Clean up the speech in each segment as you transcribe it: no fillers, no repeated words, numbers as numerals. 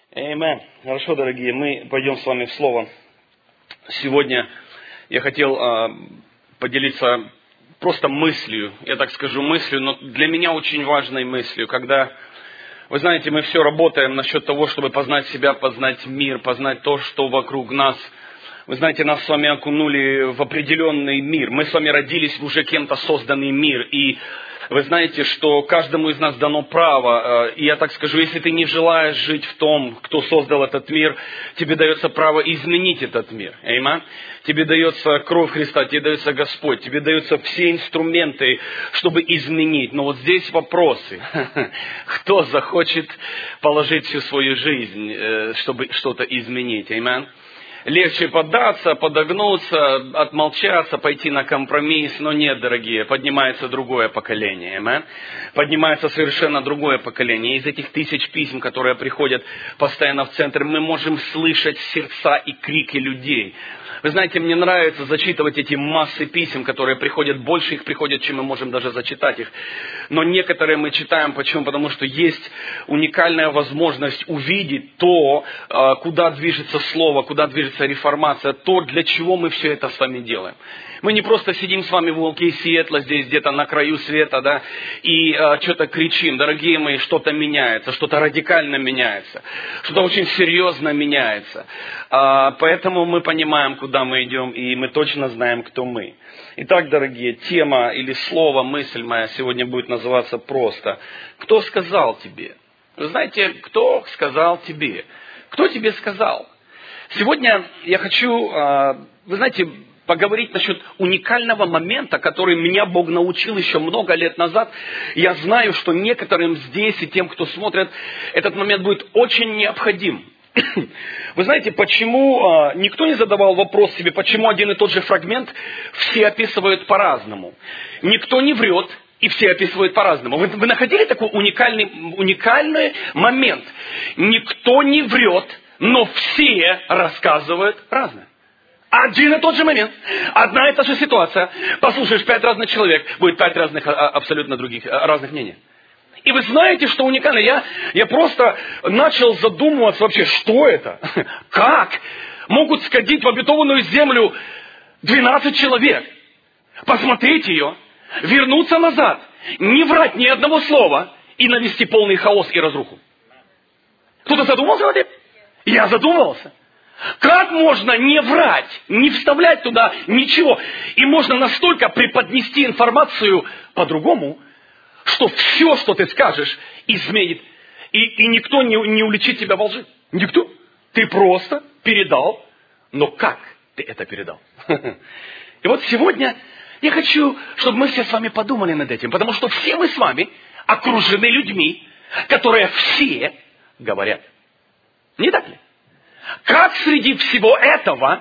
Аминь. Хорошо, дорогие, мы пойдем с вами в Слово. Сегодня я хотел поделиться просто мыслью, я так скажу мыслью, но для меня очень важной мыслью, когда, вы знаете, мы все работаем насчет того, чтобы познать себя, познать мир, познать то, что вокруг нас. Вы знаете, нас с вами окунули в определенный мир. Мы с вами родились в уже кем-то созданный мир. И вы знаете, что каждому из нас дано право. И я так скажу, если ты не желаешь жить в том, кто создал этот мир, тебе дается право изменить этот мир. Аминь. Тебе дается кровь Христа, тебе дается Господь, тебе даются все инструменты, чтобы изменить. Но вот здесь вопросы. Кто захочет положить всю свою жизнь, чтобы что-то изменить? Аминь. Легче поддаться, подогнуться, отмолчаться, пойти на компромисс. Но нет, дорогие, поднимается другое поколение. Amen? Поднимается совершенно другое поколение. Из этих тысяч писем, которые приходят постоянно в центр, мы можем слышать сердца и крики людей. Вы знаете, мне нравится зачитывать эти массы писем, которые приходят, больше их приходят, чем мы можем даже зачитать их. Но некоторые мы читаем, почему? Потому что есть уникальная возможность увидеть то, куда движется Слово, куда движется реформация, то, для чего мы все это с вами делаем. Мы не просто сидим с вами в уголке Сиэтла, здесь где-то на краю света, да, и что-то кричим. Дорогие мои, что-то меняется, что-то радикально меняется, что-то очень серьезно меняется. Поэтому мы понимаем, куда мы идем, и мы точно знаем, кто мы. Итак, дорогие, тема или слово, мысль моя сегодня будет называться просто «Кто сказал тебе?» Вы знаете, кто сказал тебе? Кто тебе сказал? Сегодня я хочу, вы знаете, поговорить насчет уникального момента, который меня Бог научил еще много лет назад. Я знаю, что некоторым здесь и тем, кто смотрит, этот момент будет очень необходим. Вы знаете, почему никто не задавал вопрос себе, почему один и тот же фрагмент все описывают по-разному? Никто не врет, и все описывают по-разному. Вы находили такой уникальный момент? Никто не врет, но все рассказывают разное. Один и тот же момент, одна и та же ситуация. Послушаешь 5 разных человек, будет 5 разных, абсолютно других, разных мнений. И вы знаете, что уникально? Я просто начал задумываться вообще, что это? Как могут сходить в обетованную землю 12 человек, посмотреть ее, вернуться назад, не врать ни одного слова и навести полный хаос и разруху? Кто-то задумался над этим? Я задумывался. Как можно не врать, не вставлять туда ничего? И можно настолько преподнести информацию по-другому, что все, что ты скажешь, изменит. И никто не уличит тебя во лжи. Никто. Ты просто передал. Но как ты это передал? И вот сегодня я хочу, чтобы мы все с вами подумали над этим. Потому что все мы с вами окружены людьми, которые все говорят. Не так ли? Как среди всего этого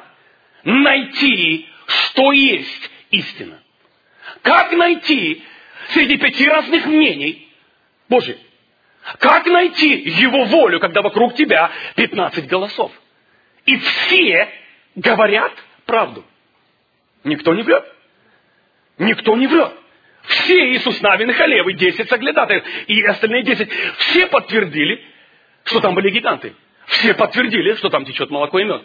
найти, что есть истина? Как найти среди 5 разных мнений Божьих? Как найти Его волю, когда вокруг тебя 15 голосов? И все говорят правду. Никто не врет. Никто не врет. Все Иисус Навин и Халевы, 10 соглядатаев и остальные 10, все подтвердили, что там были гиганты. Все подтвердили, что там течет молоко и мед.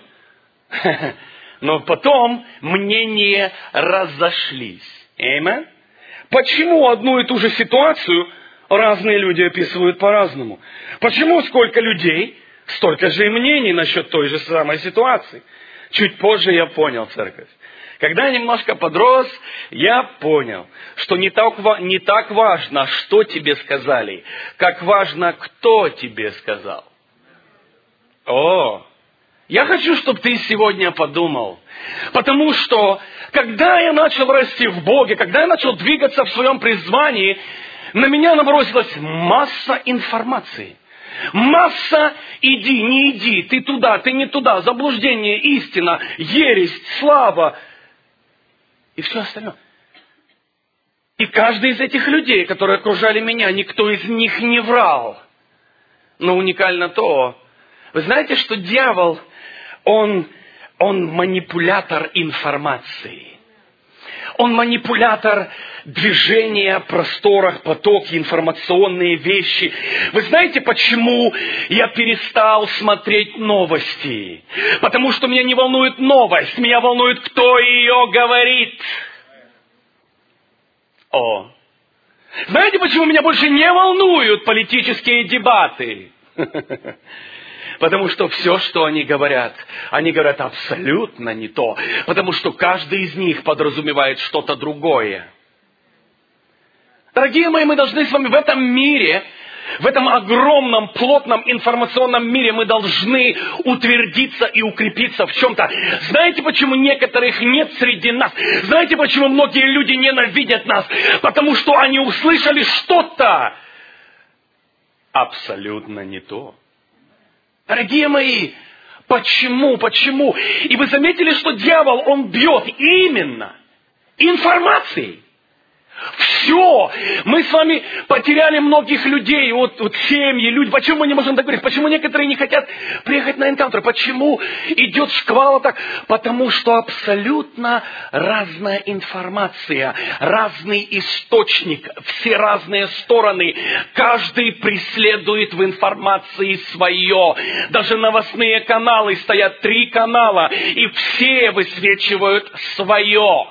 Но потом мнения разошлись. Аминь. Почему одну и ту же ситуацию разные люди описывают по-разному? Почему сколько людей, столько же и мнений насчет той же самой ситуации? Чуть позже я понял, церковь. Когда я немножко подрос, я понял, что не так важно, что тебе сказали, как важно, кто тебе сказал. Я хочу, чтобы ты сегодня подумал. Потому что, когда я начал расти в Боге, когда я начал двигаться в своем призвании, на меня набросилась масса информации. Масса «иди, не иди, ты туда, ты не туда», заблуждение, истина, ересь, слава и все остальное. И каждый из этих людей, которые окружали меня, никто из них не врал. Но уникально то, вы знаете, что дьявол, он манипулятор информации. Он манипулятор движения, просторах, потоки, информационные вещи. Вы знаете, почему я перестал смотреть новости? Потому что меня не волнует новость, меня волнует, кто ее говорит. Знаете, почему меня больше не волнуют политические дебаты? Потому что все, что они говорят абсолютно не то. Потому что каждый из них подразумевает что-то другое. Дорогие мои, мы должны с вами в этом мире, в этом огромном, плотном информационном мире, мы должны утвердиться и укрепиться в чем-то. Знаете, почему некоторых нет среди нас? Знаете, почему многие люди ненавидят нас? Потому что они услышали что-то абсолютно не то. Дорогие мои, почему? И вы заметили, что дьявол, он бьет именно информацией. Все. Мы с вами потеряли многих людей, вот семьи, люди. Почему мы не можем так говорить? Почему некоторые не хотят приехать на энкаунтер? Почему идет шквал так? Потому что абсолютно разная информация, разный источник, все разные стороны. Каждый преследует в информации свое. Даже новостные каналы, стоят 3 канала, и все высвечивают свое.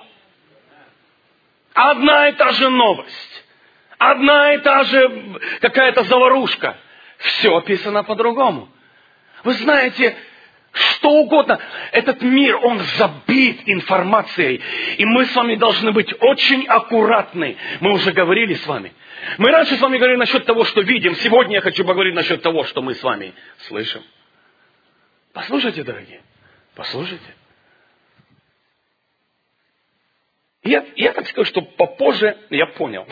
Одна и та же новость, одна и та же какая-то заварушка. Все описано по-другому. Вы знаете, что угодно. Этот мир, он забит информацией. И мы с вами должны быть очень аккуратны. Мы уже говорили с вами. Мы раньше с вами говорили насчет того, что видим. Сегодня я хочу поговорить насчет того, что мы с вами слышим. Послушайте, дорогие, послушайте. Я так скажу, что попозже я понял,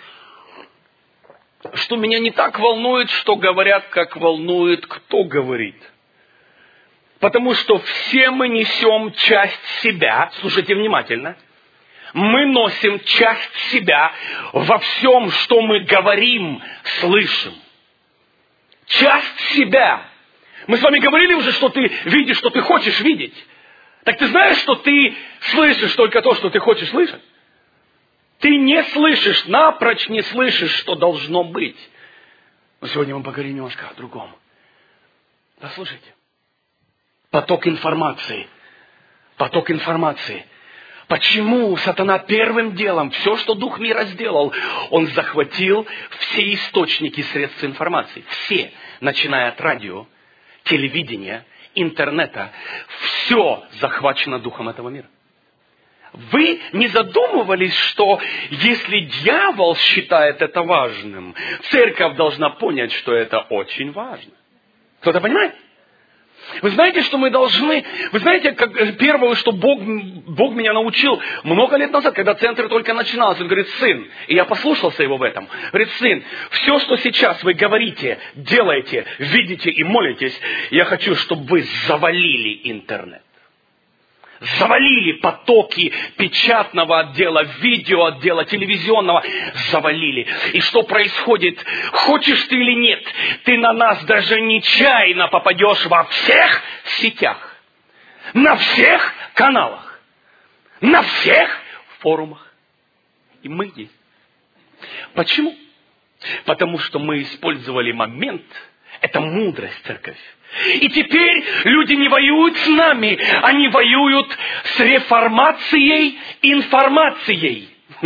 что меня не так волнует, что говорят, как волнует, кто говорит. Потому что все мы несем часть себя, слушайте внимательно, мы носим часть себя во всем, что мы говорим, слышим. Часть себя. Мы с вами говорили уже, что ты видишь, что ты хочешь видеть. Так ты знаешь, что ты слышишь только то, что ты хочешь слышать? Ты не слышишь, напрочь не слышишь, что должно быть. Но сегодня мы поговорим немножко о другом. Послушайте. Поток информации. Поток информации. Почему сатана первым делом, все, что дух мира сделал, он захватил все источники средств информации. Все, начиная от радио, телевидения, интернета, все захвачено духом этого мира. Вы не задумывались, что если дьявол считает это важным, церковь должна понять, что это очень важно. Кто-то понимает? Вы знаете, что мы должны... Вы знаете, как первое, что Бог меня научил много лет назад, когда центр только начинался. Он говорит: сын, и я послушался его в этом. Говорит: сын, все, что сейчас вы говорите, делаете, видите и молитесь, я хочу, чтобы вы завалили интернет. Завалили потоки печатного отдела, видео отдела, телевизионного. Завалили. И что происходит? Хочешь ты или нет, ты на нас даже нечаянно попадешь во всех сетях. На всех каналах. На всех форумах. И мы есть. Почему? Потому что мы использовали момент. Это мудрость, церковь. И теперь люди не воюют с нами, они воюют с реформацией информацией.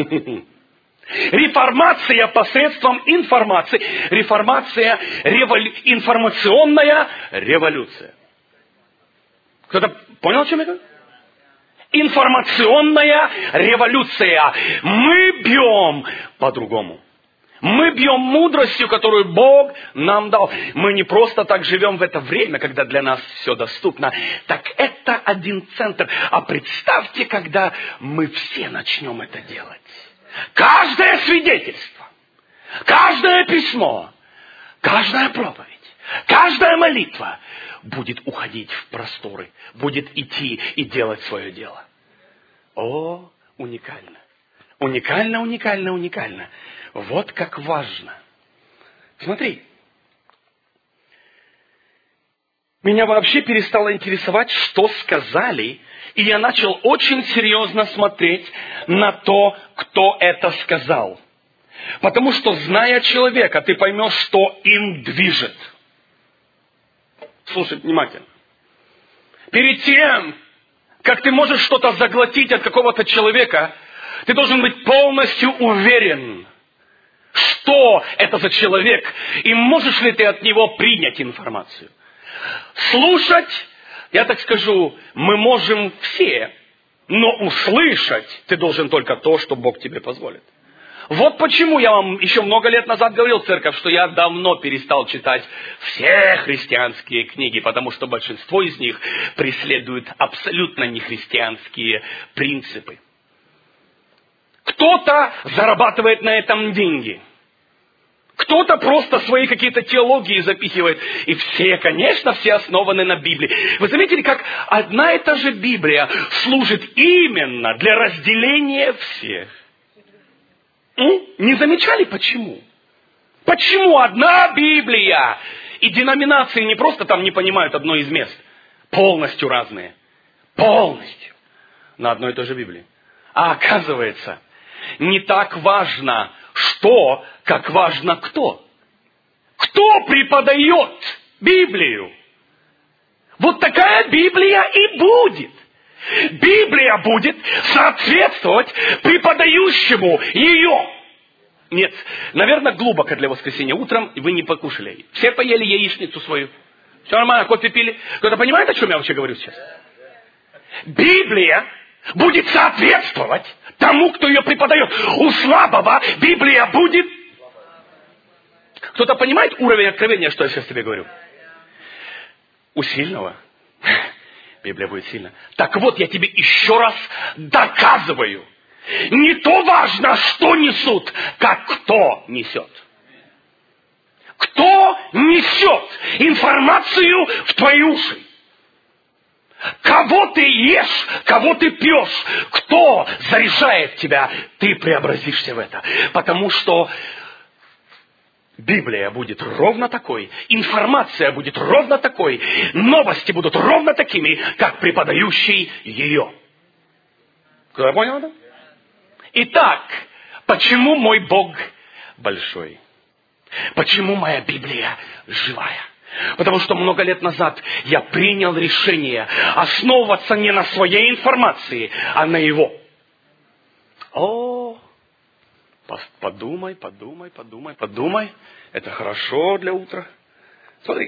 Реформация посредством информации. Реформация, информационная революция. Кто-то понял, о чем я говорю? Информационная революция. Мы бьем по-другому. Мы бьем мудростью, которую Бог нам дал. Мы не просто так живем в это время, когда для нас все доступно. Так это один центр. А представьте, когда мы все начнем это делать. Каждое свидетельство, каждое письмо, каждая проповедь, каждая молитва будет уходить в просторы, будет идти и делать свое дело. О, уникально. Уникально, уникально, уникально. Вот как важно. Смотри. меня вообще перестало интересовать, что сказали, и я начал очень серьезно смотреть на то, кто это сказал. Потому что, зная человека, ты поймешь, что им движет. Слушай внимательно. Перед тем, как ты можешь что-то заглотить от какого-то человека, ты должен быть полностью уверен, что это за человек, и можешь ли ты от него принять информацию. Слушать, я так скажу, мы можем все, но услышать ты должен только то, что Бог тебе позволит. Вот почему я вам еще много лет назад говорил, церковь, что я давно перестал читать все христианские книги, потому что большинство из них преследуют абсолютно нехристианские принципы. Кто-то зарабатывает на этом деньги. Кто-то просто свои какие-то теологии запихивает. И все, конечно, все основаны на Библии. Вы заметили, как одна и та же Библия служит именно для разделения всех? Не замечали, почему? Почему одна Библия и деноминации не просто там не понимают одно из мест? Полностью разные. Полностью. На одной и той же Библии. А оказывается, не так важно, что, как важно кто. Кто преподает Библию? Вот такая Библия и будет. Библия будет соответствовать преподающему ее. Нет, наверное, глубоко для воскресенья утром, и вы не покушали. Все поели яичницу свою. Все нормально, кофе пили. Кто-то понимает, о чем я вообще говорю сейчас? Библия будет соответствовать тому, кто ее преподает. У слабого Библия будет... Кто-то понимает уровень откровения, что я сейчас тебе говорю? У сильного Библия будет сильна. Так вот, я тебе еще раз доказываю. Не то важно, что несут, как кто несет. Кто несет информацию в твои уши? Кого ты ешь, кого ты пьешь, кто заряжает тебя, ты преобразишься в это. Потому что Библия будет ровно такой, информация будет ровно такой, новости будут ровно такими, как преподающий ее. Кто понял это? Итак, почему мой Бог большой? Почему моя Библия живая? Потому что много лет назад я принял решение основываться не на своей информации, а на Его. Подумай. Это хорошо для утра. Смотри.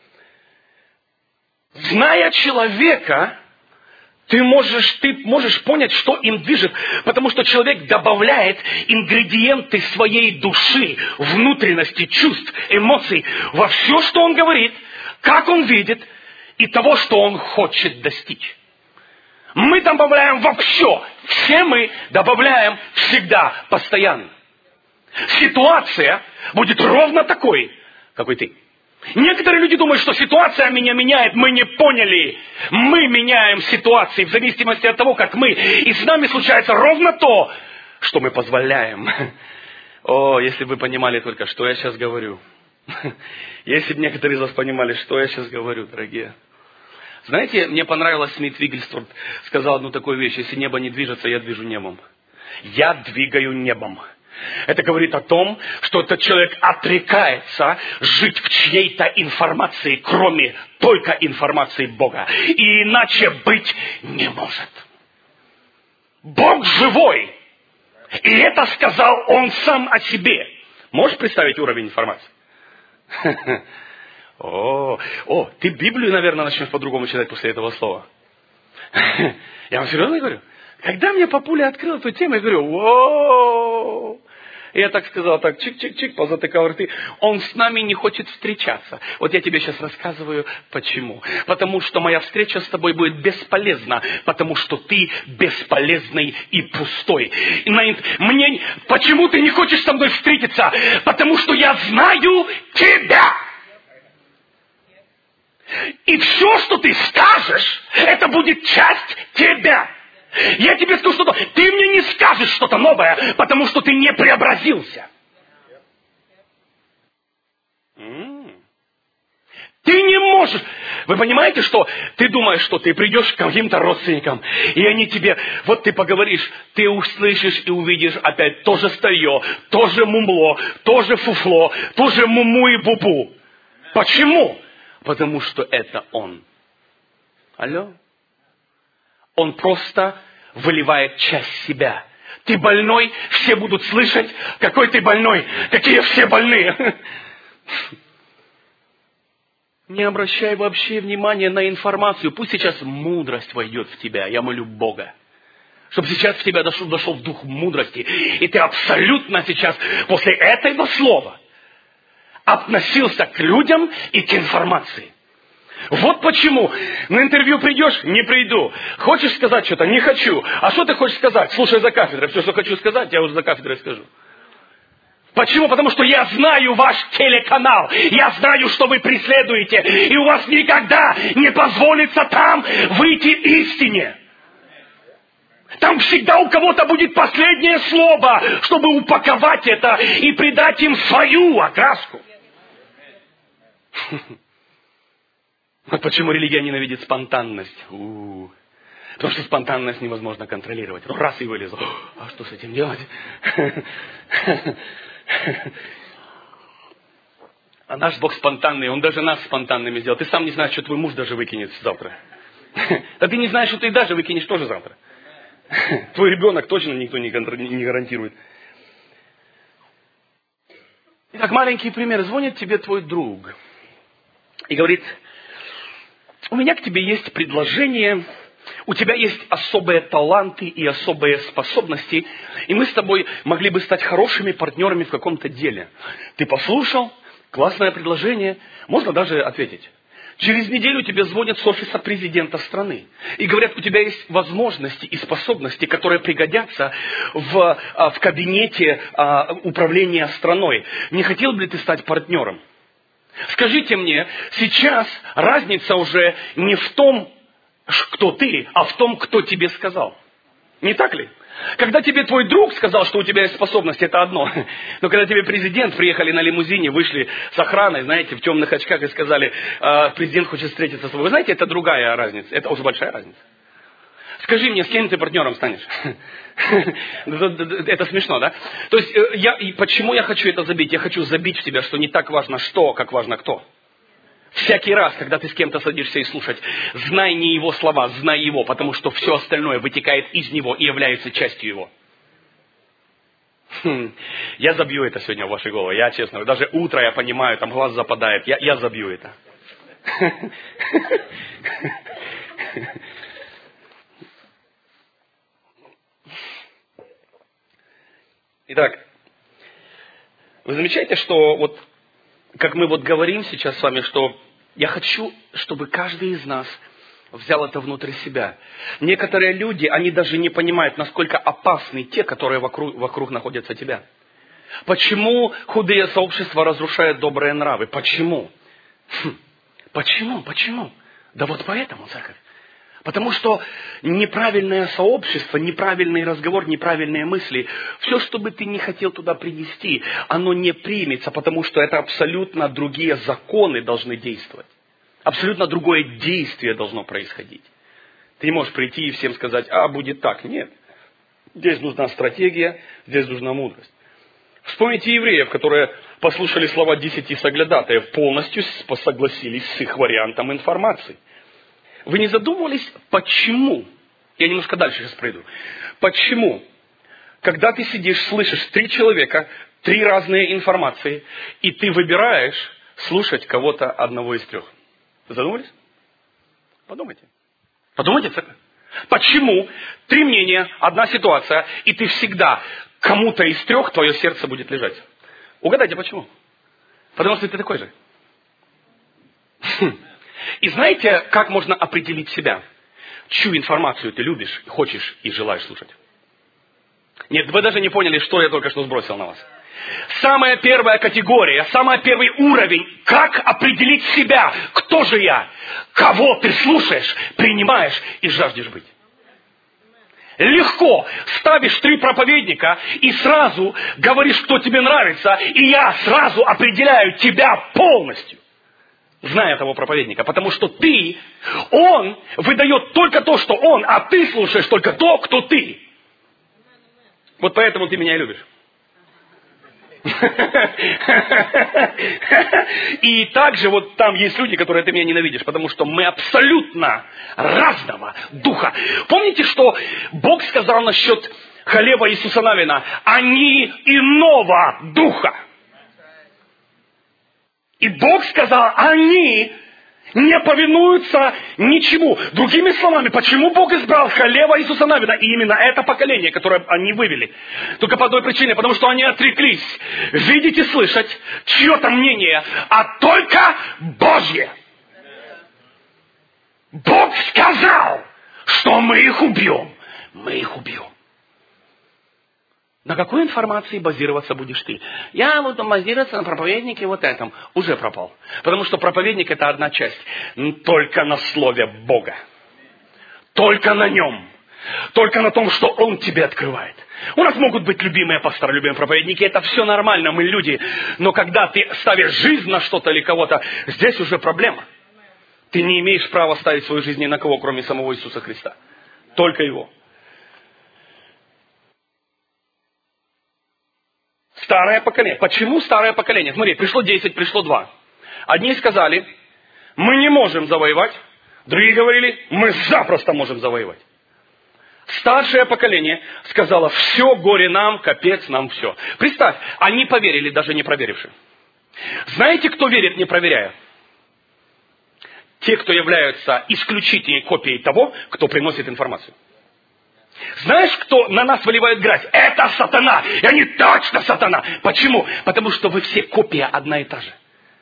Зная человека, ты можешь понять, что им движет. Потому что человек добавляет ингредиенты своей души, внутренности, чувств, эмоций во все, что он говорит, как он видит и того, что он хочет достичь. Мы добавляем во все. Все мы добавляем всегда, постоянно. Ситуация будет ровно такой, какой ты. Некоторые люди думают, что ситуация меня меняет. Мы не поняли. Мы меняем ситуации в зависимости от того, как мы. И с нами случается ровно то, что мы позволяем. О, если бы вы понимали только, что я сейчас говорю. Если бы некоторые из вас понимали, что я сейчас говорю, дорогие. Знаете, мне понравилось, Смит Виггельсворт сказал одну такую вещь. Если небо не движется, я движу небом. Я двигаю небом. Это говорит о том, что этот человек отрекается жить в чьей-то информации, кроме только информации Бога. И иначе быть не может. Бог живой. И это сказал Он сам о себе. Можешь представить уровень информации? Ты Библию, наверное, начнешь по-другому читать после этого слова. Я вам серьезно говорю? Когда мне папуля открыл эту тему, я говорю, воу. И я так сказал, так, чик-чик-чик, позатыкал рты. Он с нами не хочет встречаться. Вот я тебе сейчас рассказываю, почему. Потому что моя встреча с тобой будет бесполезна, потому что ты бесполезный и пустой. Почему ты не хочешь со мной встретиться? Потому что я знаю тебя. И все, что ты скажешь, это будет часть тебя. Я тебе скажу что-то. Ты мне не скажешь что-то новое, потому что ты не преобразился. Ты не можешь. Вы понимаете, что ты думаешь, что ты придешь к каким-то родственникам, и они тебе, вот ты поговоришь, ты услышишь и увидишь опять то же старье, то же мумло, то же фуфло, то же муму и бубу. Почему? Потому что это он. Алло? Он просто выливает часть себя. Ты больной, все будут слышать, какой ты больной, какие все больные. Не обращай вообще внимания на информацию. Пусть сейчас мудрость войдет в тебя. Я молю Бога. Чтобы сейчас в тебя дошел дух мудрости. И ты абсолютно сейчас, после этого слова, относился к людям и к информации. Вот почему. На интервью придешь? Не приду. Хочешь сказать что-то? Не хочу. А что ты хочешь сказать? Слушай за кафедрой. Все, что хочу сказать, я уже за кафедрой скажу. Почему? Потому что я знаю ваш телеканал. Я знаю, что вы преследуете. И у вас никогда не позволится там выйти истине. Там всегда у кого-то будет последнее слово, чтобы упаковать это и придать им свою окраску. Вот почему религия ненавидит спонтанность. Потому что спонтанность невозможно контролировать. Ну, раз и вылезло. А что с этим делать? А наш Бог спонтанный, Он даже нас спонтанными сделал. Ты сам не знаешь, что твой муж даже выкинет завтра. А ты не знаешь, что ты даже выкинешь тоже завтра. Твой ребенок точно никто не гарантирует. Итак, маленький пример. Звонит тебе твой друг и говорит: у меня к тебе есть предложение, у тебя есть особые таланты и особые способности, и мы с тобой могли бы стать хорошими партнерами в каком-то деле. Ты послушал, классное предложение, можно даже ответить. Через неделю тебе звонят с офиса президента страны и говорят: у тебя есть возможности и способности, которые пригодятся в кабинете управления страной. Не хотел бы ты стать партнером? Скажите мне, сейчас разница уже не в том, кто ты, а в том, кто тебе сказал. Не так ли? Когда тебе твой друг сказал, что у тебя есть способность, это одно. Но когда тебе президент, приехали на лимузине, вышли с охраной, знаете, в темных очках и сказали: президент хочет встретиться с тобой. Вы знаете, это другая разница. Это уже большая разница. Скажи мне, с кем ты партнером станешь? Это смешно, да? То есть, почему я хочу это забить? Я хочу забить в тебя, что не так важно что, как важно кто. Всякий раз, когда ты с кем-то садишься и слушать, знай не его слова, знай его, потому что все остальное вытекает из него и является частью его. Я забью это сегодня в вашей голове, я честно. Даже утро я понимаю, там глаз западает, я забью это. Итак, вы замечаете, что вот как мы вот говорим сейчас с вами, что я хочу, чтобы каждый из нас взял это внутрь себя. Некоторые люди, они даже не понимают, насколько опасны те, которые вокруг находятся тебя. Почему худые сообщества разрушают добрые нравы? Почему? Почему? Да вот поэтому, церковь. Потому что неправильное сообщество, неправильный разговор, неправильные мысли, все, что бы ты не хотел туда принести, оно не примется, потому что это абсолютно другие законы должны действовать. Абсолютно другое действие должно происходить. Ты не можешь прийти и всем сказать: будет так. Нет. Здесь нужна стратегия, здесь нужна мудрость. Вспомните евреев, которые послушали слова 10 соглядатаев, полностью согласились с их вариантом информации. Вы не задумывались, почему? Я немножко дальше сейчас пройду. Почему? Когда ты сидишь, слышишь 3 человека, 3 разные информации, и ты выбираешь слушать кого-то одного из 3. Задумались? Подумайте. Подумайте, церковь. Почему 3 мнения, 1 ситуация, и ты всегда кому-то из 3 твое сердце будет лежать? Угадайте, почему? Потому что ты такой же. И знаете, как можно определить себя? Чью информацию ты любишь, хочешь и желаешь слушать? Нет, вы даже не поняли, что я только что сбросил на вас. Самая первая категория, самый первый уровень, как определить себя, кто же я, кого ты слушаешь, принимаешь и жаждешь быть. Легко ставишь 3 проповедника и сразу говоришь, кто тебе нравится, и я сразу определяю тебя полностью. зная того проповедника. Потому что он выдает только то, что он, а ты слушаешь только то, кто ты. Вот поэтому ты меня любишь. И также вот там есть люди, которые ты меня ненавидишь, потому что мы абсолютно разного духа. Помните, что Бог сказал насчет Халева и Иисуса Навина? Они иного духа. И Бог сказал, они не повинуются ничему. Другими словами, почему Бог избрал Халева и Иисуса Навина и именно это поколение, которое они вывели? Только по одной причине, потому что они отреклись видеть и слышать чье-то мнение, а только Божье. Бог сказал, что мы их убьем. Мы их убьем. На какой информации базироваться будешь ты? Я буду базироваться на проповеднике вот этом. Уже пропал. Потому что проповедник это одна часть. Только на слове Бога. Только на нем. Только на том, что Он тебе открывает. У нас могут быть любимые пасторы, любимые проповедники. Это все нормально, мы люди. Но когда ты ставишь жизнь на что-то или кого-то, здесь уже проблема. Ты не имеешь права ставить свою жизнь ни на кого, кроме самого Иисуса Христа. Только Его. Старое поколение. Почему старое поколение? Смотри, пришло 10, пришло 2. Одни сказали, мы не можем завоевать. Другие говорили, мы запросто можем завоевать. Старшее поколение сказало, все, горе нам, капец нам, все. Представь, они поверили, даже не проверивши. Знаете, кто верит, не проверяя? Те, кто являются исключительной копией того, кто приносит информацию. Знаешь, кто на нас выливает грязь? Это сатана. И они точно сатана. Почему? Потому что вы все копия одна и та же.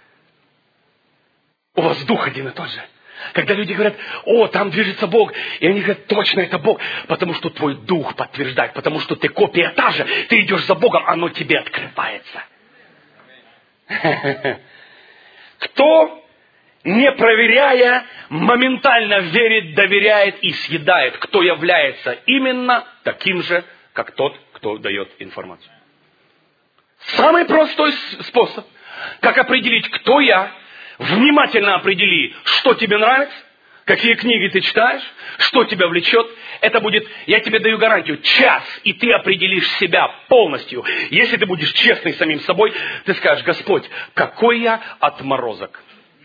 У вас дух один и тот же. Когда люди говорят, о, там движется Бог. И они говорят, точно это Бог. Потому что твой дух подтверждает. Потому что ты копия та же. Ты идешь за Богом, оно тебе открывается. Кто, не проверяя, моментально верит, доверяет и съедает, кто является именно таким же, как тот, кто дает информацию. Самый простой способ, как определить, кто я, внимательно определи, что тебе нравится, какие книги ты читаешь, что тебя влечет. Это будет, я тебе даю гарантию, час, и ты определишь себя полностью. Если ты будешь честный с самим собой, ты скажешь, Господь, какой я отморозок.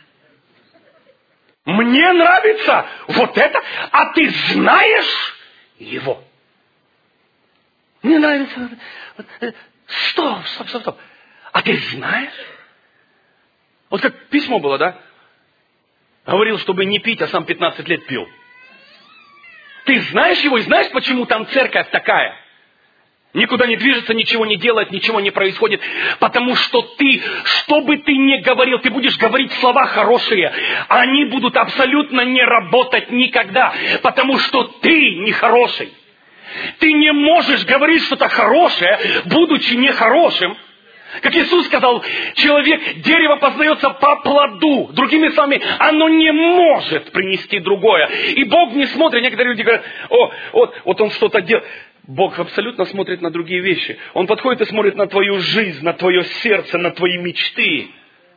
Мне нравится вот это, а ты знаешь его. Мне нравится. Стоп. А ты знаешь? Вот как письмо было, да? Говорил, чтобы не пить, а сам 15 лет пил. Ты знаешь его и знаешь, почему там церковь такая? Никуда не движется, ничего не делает, ничего не происходит. Потому что ты, что бы ты ни говорил, ты будешь говорить слова хорошие. Они будут абсолютно не работать никогда. Потому что ты нехороший. Ты не можешь говорить что-то хорошее, будучи нехорошим. Как Иисус сказал, дерево познается по плоду. Другими словами, оно не может принести другое. И Бог не смотрит. Некоторые люди говорят, вот он что-то делает. Бог абсолютно смотрит на другие вещи. Он подходит и смотрит на твою жизнь, на твое сердце, на твои мечты.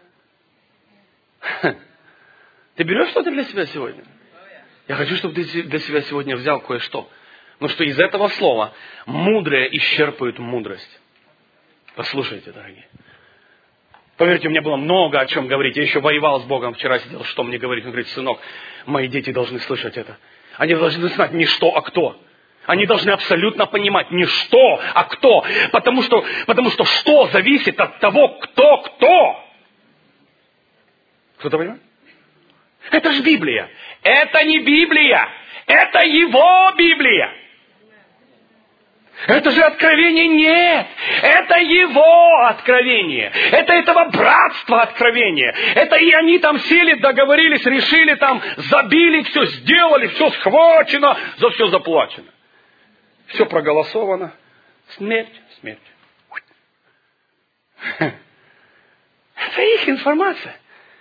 Ты берешь что-то для себя сегодня? Я хочу, чтобы ты для себя сегодня взял кое-что. Потому что из этого слова мудрые исчерпывают мудрость. Послушайте, дорогие. Поверьте, у меня было много о чем говорить. Я еще воевал с Богом вчера, сидел, что мне говорить. Он говорит, сынок, мои дети должны слышать это. Они должны знать не что, а кто. Они должны абсолютно понимать не что, а кто. Потому что что зависит от того, кто. Кто-то понимает? Это же Библия. Это не Библия. Это его Библия. Это же откровение нет. Это его откровение. Это этого братства откровение. Это и они там сели, договорились, решили там, забили, все сделали, все схвачено, за все заплачено. Все проголосовано. Смерть. Это их информация.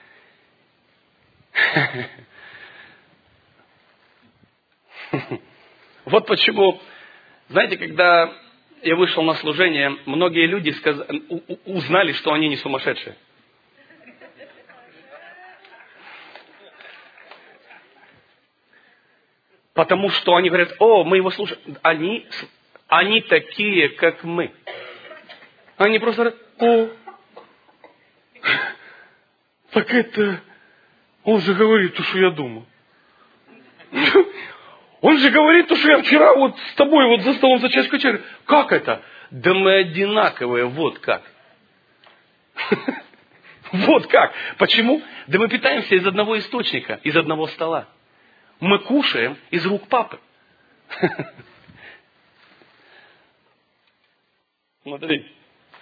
Вот почему, знаете, когда я вышел на служение, многие люди узнали, что они не сумасшедшие. Потому что они говорят, о, мы его слушаем. Они такие, как мы. Они просто говорят, о, так это, он же говорит то, что я думал. Он же говорит то, что я вчера вот с тобой вот за столом за чашкой чая. Как это? Да мы одинаковые, вот как. Вот как. Почему? Да мы питаемся из одного источника, из одного стола. Мы кушаем из рук папы. Смотри.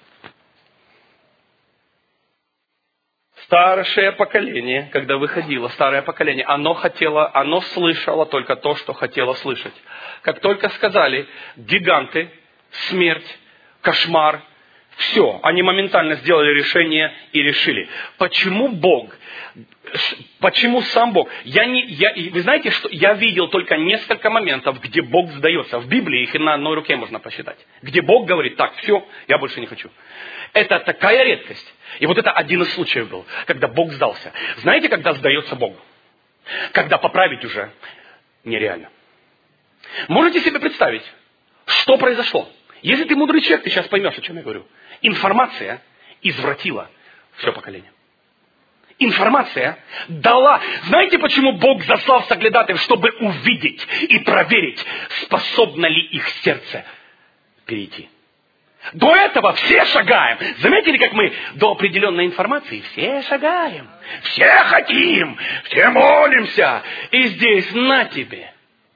Старшее поколение, когда выходило, старое поколение, оно слышало только то, что хотело слышать. Как только сказали гиганты, смерть, кошмар, все, они моментально сделали решение и решили. Почему Бог? Почему сам Бог? Вы знаете, что я видел только несколько моментов, где Бог сдается. В Библии их и на одной руке можно посчитать. Где Бог говорит, так, все, я больше не хочу. Это такая редкость. И вот это один из случаев был, когда Бог сдался. Знаете, когда сдается Бог? Когда поправить уже нереально. Можете себе представить, что произошло? Если ты мудрый человек, ты сейчас поймешь, о чем я говорю. Информация извратила все поколение. Информация дала. Знаете, почему Бог заслал соглядатаев, чтобы увидеть и проверить, способно ли их сердце перейти? До этого все шагаем. Заметили, как мы до определенной информации все шагаем. Все хотим, все молимся. И здесь на тебе.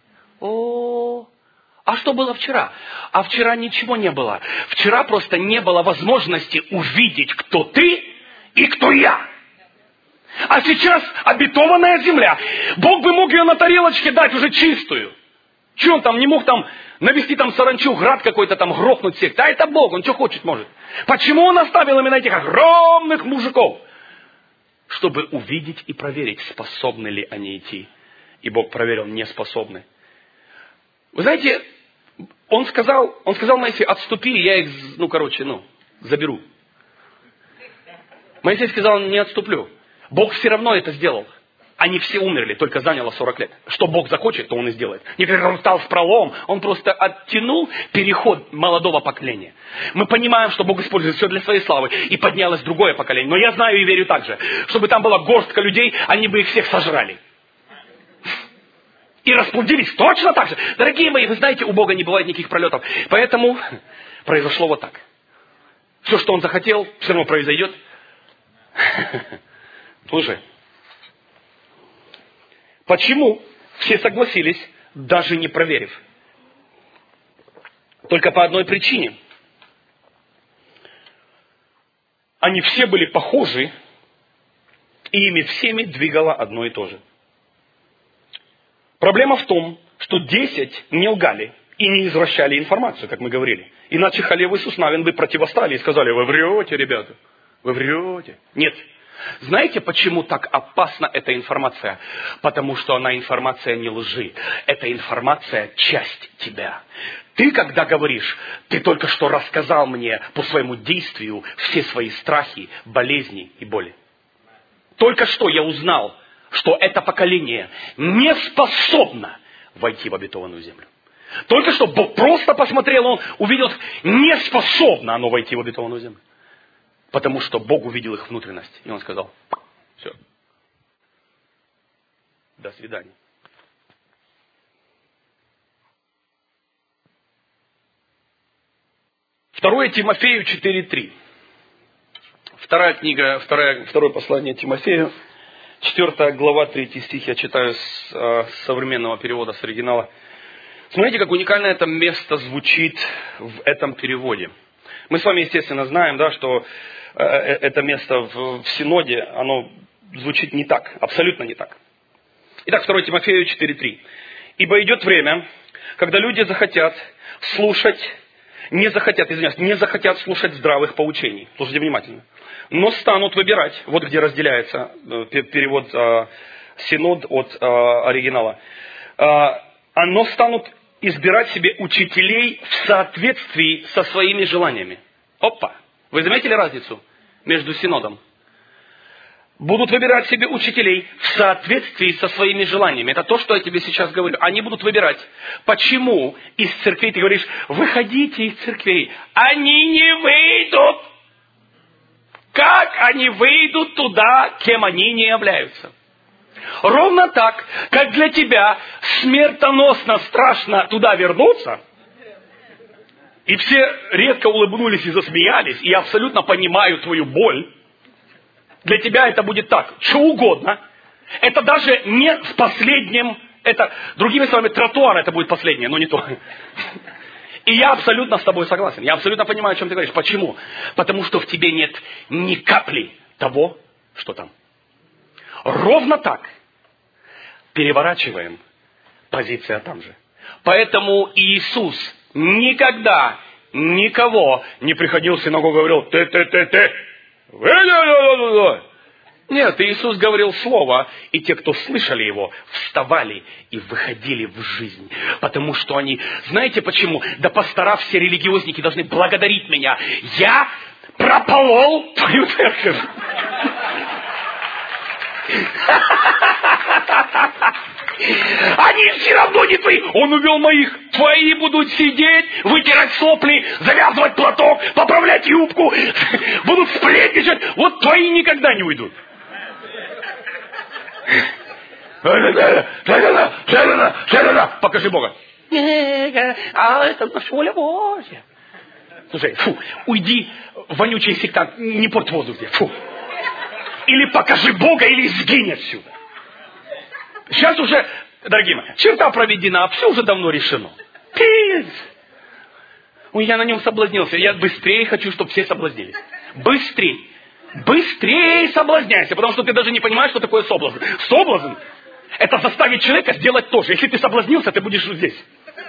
А что было вчера? А вчера ничего не было. Вчера просто не было возможности увидеть, кто ты и кто я. А сейчас обетованная земля. Бог бы мог ее на тарелочке дать уже чистую. Че он там не мог там навести там саранчу, град какой-то там грохнуть всех? Да это Бог, он что хочет может. Почему он оставил именно этих огромных мужиков? Чтобы увидеть и проверить, способны ли они идти. И Бог проверил, не способны. Вы знаете, он сказал Моисею, отступи, я их, заберу. Моисей сказал, не отступлю. Бог все равно это сделал. Они все умерли, только заняло 40 лет. Что Бог захочет, то Он и сделает. Не когда Он стал в пролом, Он просто оттянул переход молодого поколения. Мы понимаем, что Бог использует все для своей славы, и поднялось другое поколение. Но я знаю и верю также, чтобы там была горстка людей, они бы их всех сожрали. И расплодились точно так же. Дорогие мои, вы знаете, у Бога не бывает никаких пролетов. Поэтому произошло вот так. Все, что Он захотел, все равно произойдет. Слушай. Почему все согласились, даже не проверив? Только по одной причине. Они все были похожи, и ими всеми двигало одно и то же. Проблема в том, что 10 не лгали и не извращали информацию, как мы говорили. Иначе Халев и Иисус Навин бы противостали и сказали, вы врете, ребята, вы врете. Нет. Знаете, почему так опасна эта информация? Потому что она информация не лжи. Эта информация часть тебя. Ты, когда говоришь, ты только что рассказал мне по своему действию все свои страхи, болезни и боли. Только что я узнал, что это поколение не способно войти в обетованную землю. Только что Бог просто посмотрел, Он увидел, не способно оно войти в обетованную землю. Потому что Бог увидел их внутренность. И Он сказал, все, до свидания. Второе Тимофею 4:3. Второе послание Тимофею, 4 глава, 3 стих, я читаю с современного перевода, с оригинала. Смотрите, как уникально это место звучит в этом переводе. Мы с вами, естественно, знаем, да, что это место в Синоде, оно звучит не так, абсолютно не так. Итак, 2 Тимофею 4:3. «Ибо идет время, когда люди не захотят слушать здравых поучений». Слушайте внимательно. «Но станут выбирать». Вот где разделяется перевод Синод от оригинала. «Но станут избирать себе учителей в соответствии со своими желаниями». Опа! Вы заметили разницу между Синодом? будут выбирать себе учителей в соответствии со своими желаниями. Это то, что я тебе сейчас говорю. Они будут выбирать. Почему из церквей ты говоришь, выходите из церквей? Они не выйдут. Как они выйдут туда, кем они не являются? Ровно так, как для тебя смертоносно страшно туда вернуться, и все редко улыбнулись и засмеялись, и я абсолютно понимаю твою боль, для тебя это будет так, что угодно. Это даже не с последним, это, другими словами, тротуар это будет последнее, но не то. И я абсолютно с тобой согласен. Я абсолютно понимаю, о чем ты говоришь. Почему? Потому что в тебе нет ни капли того, что там. Ровно так. Переворачиваем. Позиция там же. Поэтому Иисус никогда никого не приходил в синагогу и говорил, ты. Нет, Иисус говорил слово, и те, кто слышали его, вставали и выходили в жизнь. Потому что они... Знаете почему? Да пастора все религиозники должны благодарить меня. Я прополол твою церковь. Они все равно не твои. Он увел моих. Твои будут сидеть, вытирать сопли, завязывать платок, поправлять юбку, будут сплетничать. Вот твои никогда не уйдут. Покажи Бога. А это наша воля Божья. Слушай, уйди, вонючий сектант, не порт воздух здесь. Или покажи Бога, или сгинь отсюда. Сейчас уже, дорогие мои, черта проведена, все уже давно решено. Ой, я на нем соблазнился. Я быстрее хочу, чтобы все соблазнились. Быстрее. Быстрее соблазняйся, потому что ты даже не понимаешь, что такое соблазн. Соблазн – это заставить человека сделать то же. Если ты соблазнился, ты будешь здесь.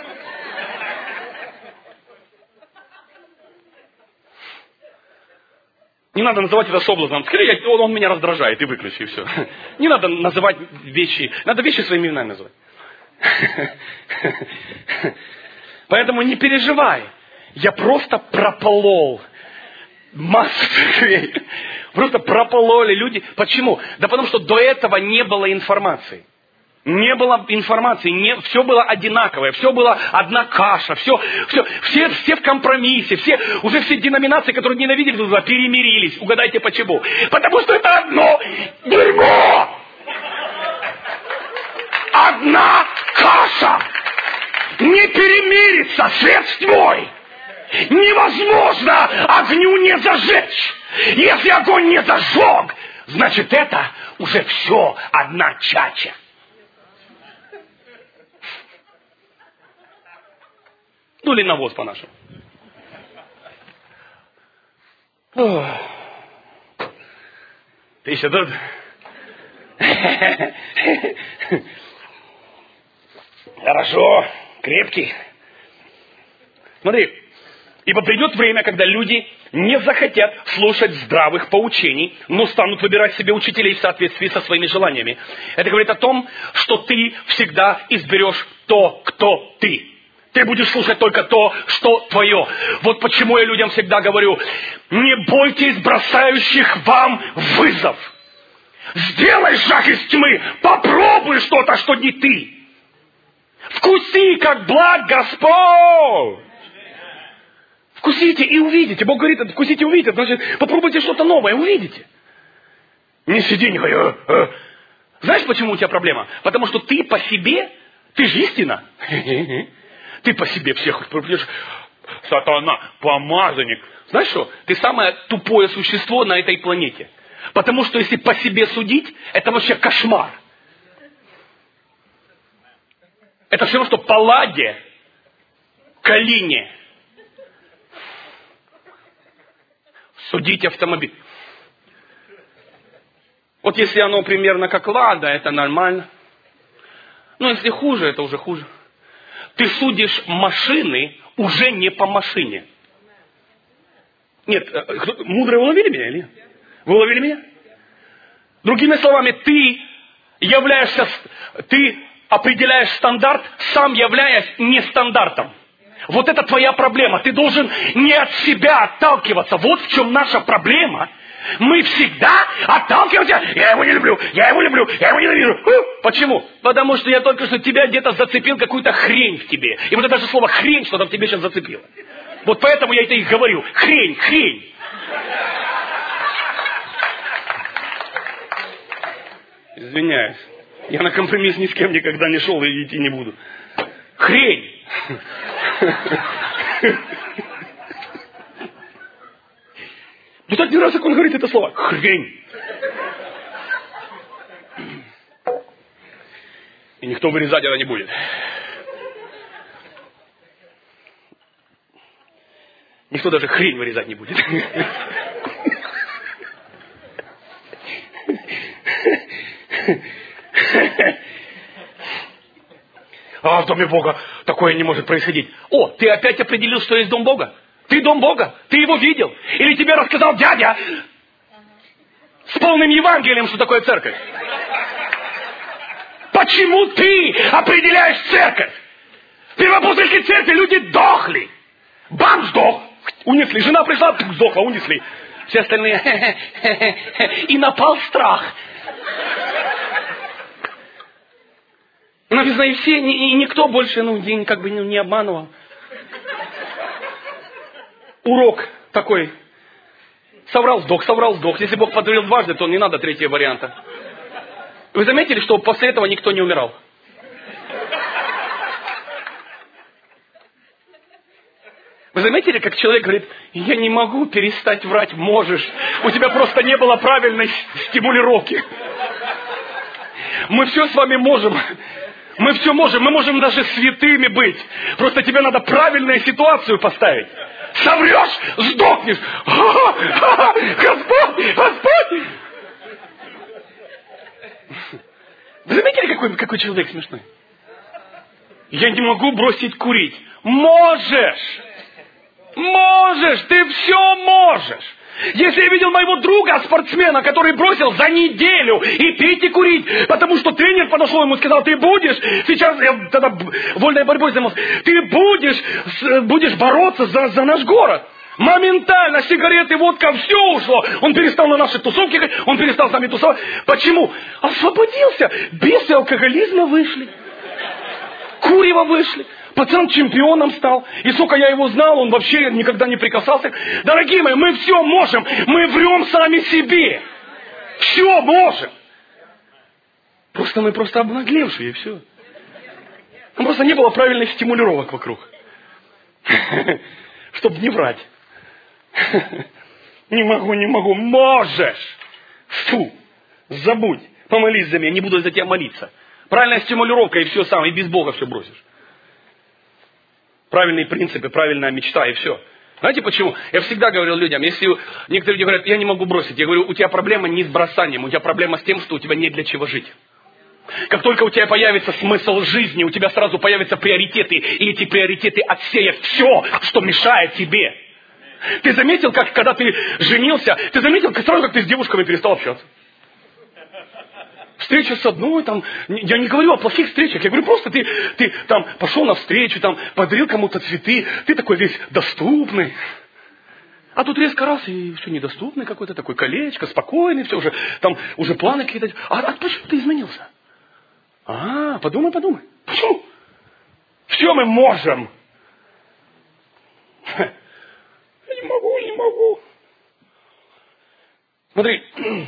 Не надо называть это соблазном. Скорее, он меня раздражает, и выключи, и все. Не надо называть вещи. Надо вещи своими именами называть. Поэтому не переживай. Я просто прополол массу церквей. Просто пропололи люди. Почему? Да потому что до этого не было информации. Не было информации, все было одинаковое, все было одна каша, все в компромиссе, уже все деноминации, которые ненавидели друг друга, перемирились. Угадайте почему? Потому что это одно дерьмо! Одна каша! Не перемириться, свет тьмой! Невозможно огню не зажечь! Если огонь не зажег, значит это уже все одна чача. Ну, или навоз по-нашему. Ты еще тут? Хорошо, крепкий. Смотри, ибо придет время, когда люди не захотят слушать здравых поучений, но станут выбирать себе учителей в соответствии со своими желаниями. Это говорит о том, что ты всегда изберешь то, кто ты. Ты будешь слушать только то, что твое. Вот почему я людям всегда говорю, не бойтесь бросающих вам вызов. Сделай шаг из тьмы, попробуй что-то, что не ты. Вкуси, как благ Господь. Вкусите и увидите. Бог говорит, вкусите и увидите. Значит, попробуйте что-то новое, увидите. Не сиди, не говори. Знаешь, почему у тебя проблема? Потому что ты по себе, ты же истина. Ты по себе всех пропьешь. Сатана, помазанник. Знаешь что? Ты самое тупое существо на этой планете. Потому что если по себе судить, это вообще кошмар. Это все равно, что по ладе, калине. Судить автомобиль. Вот если оно примерно как лада, это нормально. Но если хуже, это уже хуже. Ты судишь машины уже не по машине. Нет, мудрые уловили меня или нет? Вы уловили меня? Другими словами, ты определяешь стандарт, сам являясь нестандартом. Вот это твоя проблема. Ты должен не от себя отталкиваться. Вот в чем наша проблема. Мы всегда отталкиваемся. Я его не люблю, я его люблю, я его ненавижу. Почему? Потому что я только что тебя где-то зацепил какую-то хрень в тебе. И вот это даже слово хрень что-то в тебе сейчас зацепило. Вот поэтому я это и говорю. Хрень, хрень. Извиняюсь. Я на компромисс ни с кем никогда не шел и идти не буду. Хрень. Ну так не раз, как он говорит это слово. Хрень. И никто вырезать это не будет. Никто даже хрень вырезать не будет. А в доме Бога такое не может происходить. О, ты опять определил, что есть дом Бога? Ты дом Бога? Ты его видел? Или тебе рассказал дядя с полным Евангелием, что такое церковь? Почему ты определяешь церковь? В первоапостольской церкви люди дохли. Бам, сдох. Унесли. Жена пришла, сдохла, унесли. Все остальные. И напал страх. Написано, и все, и никто больше, как бы не обманывал. Урок такой. Соврал, сдох, соврал, сдох. Если Бог подтвердил дважды, то не надо третьего варианта. Вы заметили, что после этого никто не умирал? Вы заметили, как человек говорит, я не могу перестать врать, можешь. У тебя просто не было правильной стимулировки. Мы все с вами можем. Мы все можем. Мы можем даже святыми быть. Просто тебе надо правильную ситуацию поставить. Соврешь, сдохнешь. Господь, Господь. Вы заметили, какой человек смешной? Я не могу бросить курить. Можешь. Можешь, ты все можешь. Если я видел моего друга, спортсмена, который бросил за неделю и пить и курить, потому что тренер подошел ему и сказал, ты будешь, сейчас я тогда вольной борьбой занимался, ты будешь бороться за наш город. Моментально сигареты, водка, все ушло. Он перестал на наши тусовки, он перестал с нами тусовать. Почему? Освободился. Бесы алкоголизма вышли. Курева вышли. Пацан чемпионом стал. И сколько я его знал, он вообще никогда не прикасался. Дорогие мои, мы все можем. Мы врем сами себе. Все можем. Мы просто обнаглевшие, и все. Там просто не было правильных стимулировок вокруг. Чтобы не врать. Не могу. Можешь. Фу. Забудь. Помолись за меня. Не буду за тебя молиться. Правильная стимулировка, и все сам. И без Бога все бросишь. Правильные принципы, правильная мечта, и все. Знаете почему? Я всегда говорил людям, если некоторые люди говорят, я не могу бросить. Я говорю, у тебя проблема не с бросанием, у тебя проблема с тем, что у тебя нет для чего жить. Как только у тебя появится смысл жизни, у тебя сразу появятся приоритеты, и эти приоритеты отсеят все, что мешает тебе. Ты заметил, как когда ты женился, ты заметил, сразу как ты с девушками перестал общаться? Встреча с одной, там, я не говорю о плохих встречах, я говорю просто, ты там пошел на встречу, там, подарил кому-то цветы, ты такой весь доступный. А тут резко раз, и все недоступный какой-то, такой колечко, спокойный, все уже, там, уже планы какие-то. А почему ты изменился? Подумай. Почему? Все мы можем. Я не могу. Смотри.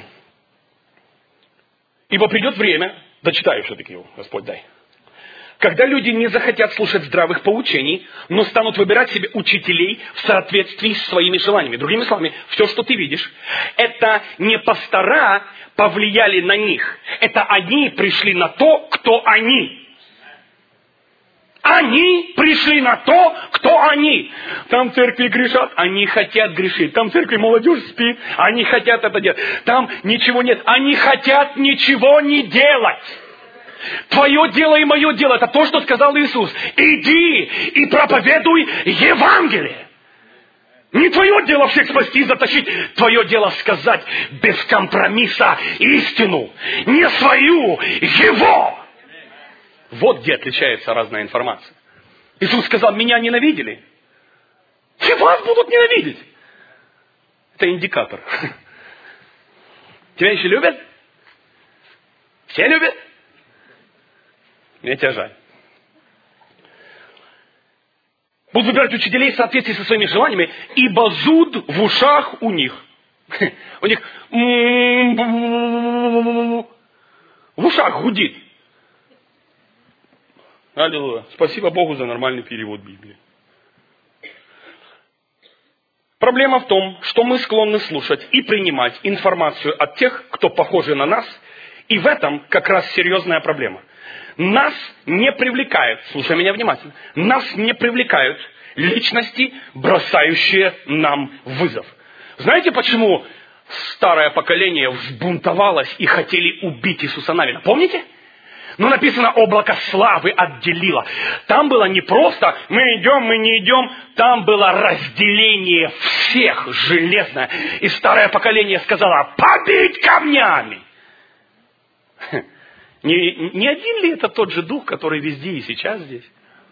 Ибо придет время, дочитаю все-таки его, Господь дай, когда люди не захотят слушать здравых поучений, но станут выбирать себе учителей в соответствии с своими желаниями. Другими словами, все, что ты видишь, это не пастора повлияли на них. Это они пришли на то, кто они. Они пришли на то, кто они. Там в церкви грешат, они хотят грешить. Там в церкви молодежь спит, они хотят это делать. Там ничего нет, они хотят ничего не делать. Твое дело и мое дело, это то, что сказал Иисус. Иди и проповедуй Евангелие. Не твое дело всех спасти и затащить. Твое дело сказать без компромисса истину. Не свою, его. Вот где отличается разная информация. Иисус сказал, меня ненавидели. И вас будут ненавидеть. Это индикатор. Тебя еще любят? Все любят? Мне тебя жаль. Будут выбирать учителей в соответствии со своими желаниями, ибо зуд в ушах у них. У них в ушах гудит. Аллилуйя. Спасибо Богу за нормальный перевод Библии. Проблема в том, что мы склонны слушать и принимать информацию от тех, кто похожи на нас, и в этом как раз серьезная проблема. Нас не привлекает, слушай меня внимательно, нас не привлекают личности, бросающие нам вызов. Знаете, почему старое поколение взбунтовалось и хотели убить Иисуса Навина? Помните? Ну, написано, облако славы отделило. Там было не просто мы идем, мы не идем. Там было разделение всех железное. И старое поколение сказало, побить камнями. Не один ли это тот же дух, который везде и сейчас здесь?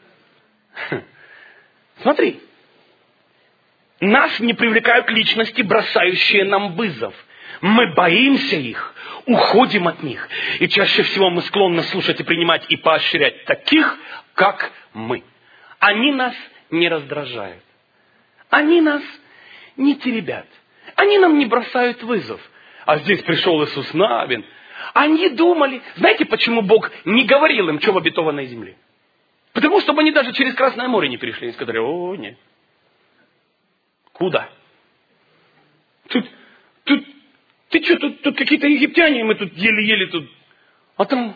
Смотри. Нас не привлекают личности, бросающие нам вызов. Мы боимся их, уходим от них. И чаще всего мы склонны слушать и принимать и поощрять таких, как мы. Они нас не раздражают. Они нас не теребят. Они нам не бросают вызов. А здесь пришел Иисус Навин. Они думали... Знаете, почему Бог не говорил им, что в обетованной земле? Потому что они даже через Красное море не перешли. И сказали, о, нет. Куда? Ты что, тут какие-то египтяне, мы тут еле-еле тут. А там,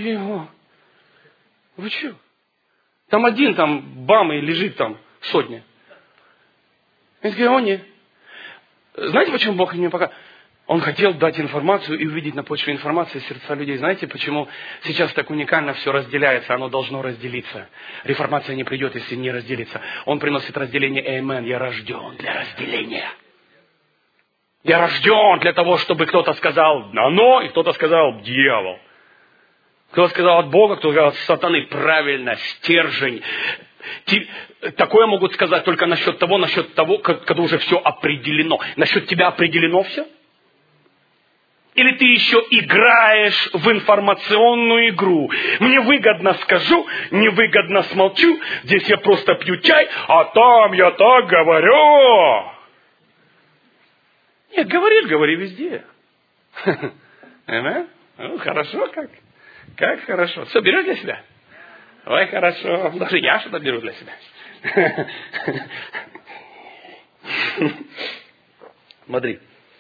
вы что? Там один, там, бам, и лежит там сотня. Я говорю, о, нет. Знаете, почему Бог мне пока... Он хотел дать информацию и увидеть на почве информации сердца людей. Знаете, почему сейчас так уникально все разделяется? Оно должно разделиться. Реформация не придет, если не разделится. Он приносит разделение. Амен. Я рожден для разделения. Я рожден для того, чтобы кто-то сказал оно, и кто-то сказал дьявол. Кто-то сказал от Бога, кто-то сказал от сатаны. Правильно, стержень. Такое могут сказать только насчет того, когда уже все определено. Насчет тебя определено все? Или ты еще играешь в информационную игру? Мне выгодно скажу, невыгодно смолчу. Здесь я просто пью чай, а там я так говорю. Нет, говори везде. Ну, хорошо как? Как хорошо. Все, берешь для себя? Ой, хорошо. Даже я что-то беру для себя. Смотри.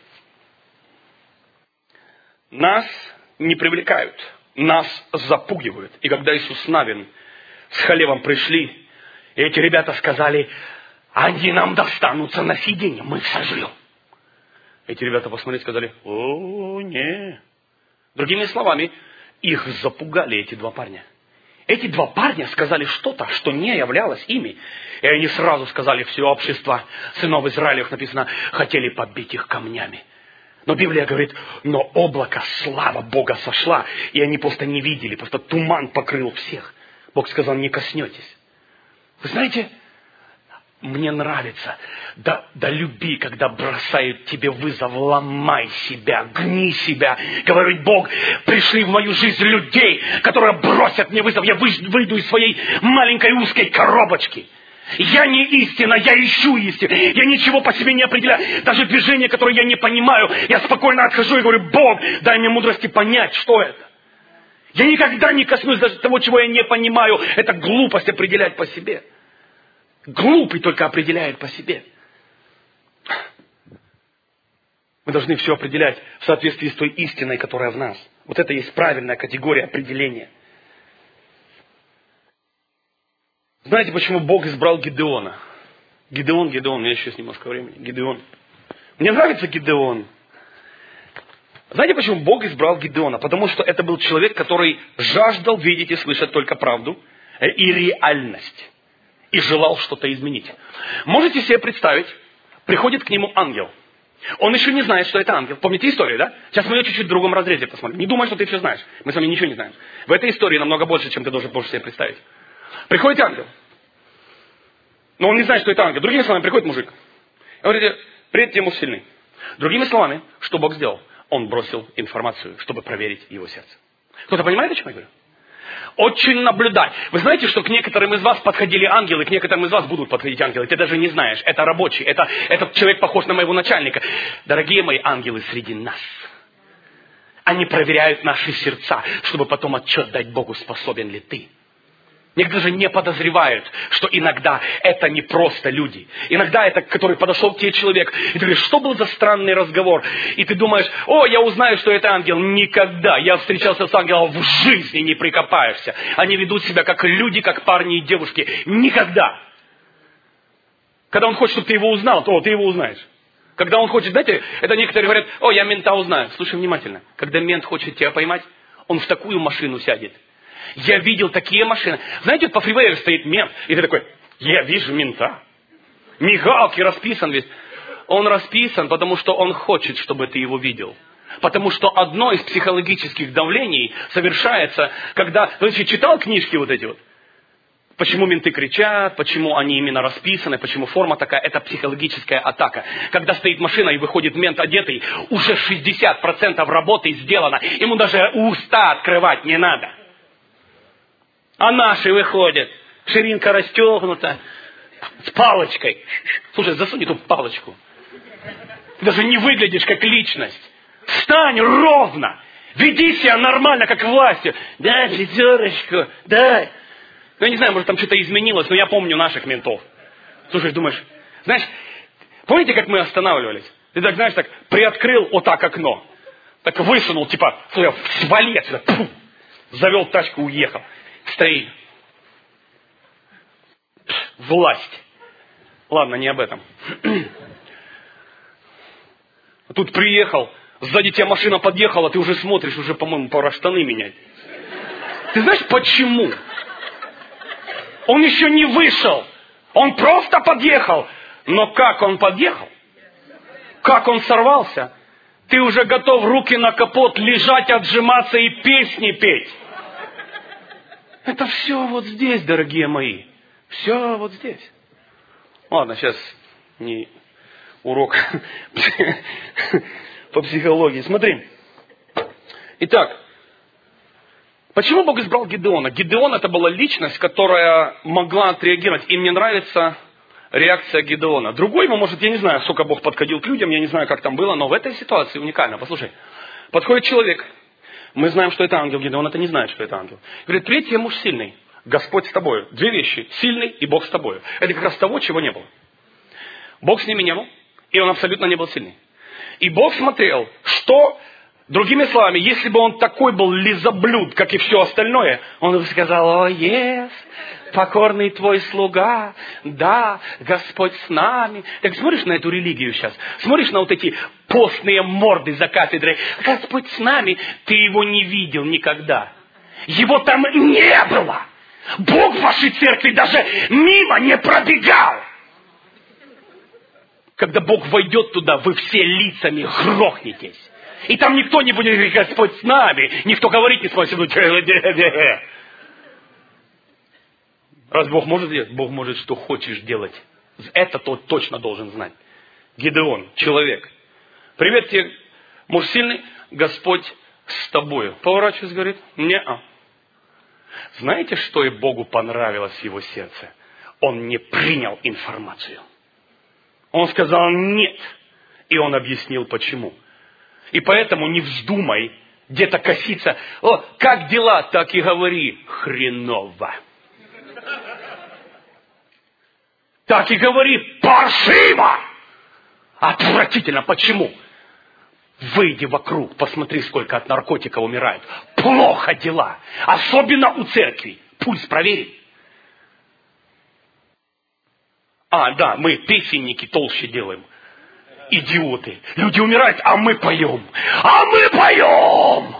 Нас не привлекают, нас запугивают. И когда Иисус Навин с Халевом пришли, эти ребята сказали, они нам достанутся на съедение, мы их сожрем. Эти ребята посмотрели и сказали, о, не. Другими словами, их запугали эти два парня. Эти два парня сказали что-то, что не являлось ими. И они сразу сказали, все общество сынов Израилевых, написано, хотели побить их камнями. Но Библия говорит, но облако, слава Бога сошла, и они просто не видели, просто туман покрыл всех. Бог сказал, не коснетесь. Вы знаете, мне нравится, да люби, когда бросают тебе вызов, ломай себя, гни себя. Говорит Бог, пришли в мою жизнь людей, которые бросят мне вызов, я выйду из своей маленькой узкой коробочки. Я не истина, я ищу истину. Я ничего по себе не определяю. Даже движение, которое я не понимаю, я спокойно отхожу и говорю, Бог, дай мне мудрости понять, что это. Я никогда не коснусь даже того, чего я не понимаю. Это глупость определять по себе. Глупый только определяет по себе. Мы должны все определять в соответствии с той истиной, которая в нас. Вот это есть правильная категория определения. Знаете, почему Бог избрал Гидеона? Гидеон, у меня еще есть немножко времени. Гидеон. Мне нравится Гидеон. Знаете, почему Бог избрал Гидеона? Потому что это был человек, который жаждал видеть и слышать только правду и реальность. И желал что-то изменить. Можете себе представить, приходит к нему ангел. Он еще не знает, что это ангел. Помните историю, да? Сейчас мы ее чуть-чуть в другом разрезе посмотрим. Не думай, что ты все знаешь. Мы с вами ничего не знаем. В этой истории намного больше, чем ты должен себе представить. Приходит ангел. Но он не знает, что это ангел. Другими словами, приходит мужик. И говорит, привет тебе, муж сильный. Другими словами, что Бог сделал? Он бросил информацию, чтобы проверить его сердце. Кто-то понимает, о чем я говорю? Очень наблюдать. Вы знаете, что к некоторым из вас подходили ангелы, к некоторым из вас будут подходить ангелы. Ты даже не знаешь. Это рабочий. Этот человек похож на моего начальника. Дорогие мои, ангелы среди нас. Они проверяют наши сердца, чтобы потом отчет дать Богу, способен ли ты. Некоторые даже не подозревают, что иногда это не просто люди. Иногда это, который подошел к тебе человек, и ты говоришь, что был за странный разговор? И ты думаешь, я узнаю, что это ангел. Никогда. Я встречался с ангелом, в жизни не прикопаешься. Они ведут себя как люди, как парни и девушки. Никогда. Когда он хочет, чтобы ты его узнал, то ты его узнаешь. Когда он хочет, знаете, это некоторые говорят, я мента узнаю. Слушай внимательно. Когда мент хочет тебя поймать, он в такую машину сядет. Я видел такие машины. Знаете, по фривею стоит мент, и ты такой, я вижу мента. Мигалки расписан весь. Он расписан, потому что он хочет, чтобы ты его видел. Потому что одно из психологических давлений совершается, когда... Ты читал книжки вот эти вот? Почему менты кричат, почему они именно расписаны, почему форма такая, это психологическая атака. Когда стоит машина и выходит мент одетый, уже 60% работы сделано. Ему даже уста открывать не надо. А наши выходят, ширинка расстегнута, с палочкой. Слушай, засунь эту палочку. Ты даже не выглядишь как личность. Встань ровно. Веди себя нормально, как властью. Дай пятерочку, дай. Я не знаю, может там что-то изменилось, но я помню наших ментов. Слушай, думаешь, знаешь, помните, как мы останавливались? Ты так, знаешь, так приоткрыл вот так окно. Так высунул, типа, свали отсюда. Завел тачку, уехал. Стоит. Власть. Ладно, не об этом. Тут приехал, сзади тебя машина подъехала, ты уже смотришь, уже, по-моему, пора штаны менять. Ты знаешь, почему? Он еще не вышел. Он просто подъехал. Но как он подъехал? Как он сорвался? Ты уже готов руки на капот лежать, отжиматься и песни петь. Это все вот здесь, дорогие мои. Все вот здесь. Ладно, сейчас не урок по психологии. Смотри. Итак, почему Бог избрал Гидеона? Гидеон это была личность, которая могла отреагировать. И мне нравится реакция Гидеона. Другой ему, может, я не знаю, сколько Бог подходил к людям, я не знаю, как там было, но в этой ситуации уникально. Послушай, подходит человек. Мы знаем, что это ангел. Гидеон это не знает, что это ангел. Говорит, приедь, я муж сильный. Господь с тобою. Две вещи. Сильный и Бог с тобою. Это как раз того, чего не было. Бог с ними не был. И он абсолютно не был сильный. И Бог смотрел, что, другими словами, если бы он такой был лизоблюд, как и все остальное, он бы сказал, покорный твой слуга, да, Господь с нами. Так смотришь на эту религию сейчас, смотришь на вот эти постные морды за кафедрой, Господь с нами, ты его не видел никогда. Его там не было. Бог в вашей церкви даже мимо не пробегал. Когда Бог войдет туда, вы все лицами грохнетесь. И там никто не будет говорить, Господь с нами. Никто говорить не сможет. Раз Бог может делать, Бог может, что хочешь делать. Это тот точно должен знать. Гидеон, человек. Привет тебе, муж сильный, Господь с тобою. Поворачивается, говорит, не-а. Знаете, что и Богу понравилось в его сердце? Он не принял информацию. Он сказал нет. И он объяснил почему. И поэтому не вздумай где-то коситься. Как дела, так и говори. Хреново. Так и говори, паршиво! Отвратительно. Почему? Выйди вокруг, посмотри, сколько от наркотиков умирают. Плохо дела. Особенно у церкви. Пульс проверь. Да, мы песенники толще делаем. Идиоты. Люди умирают, а мы поем. А мы поем!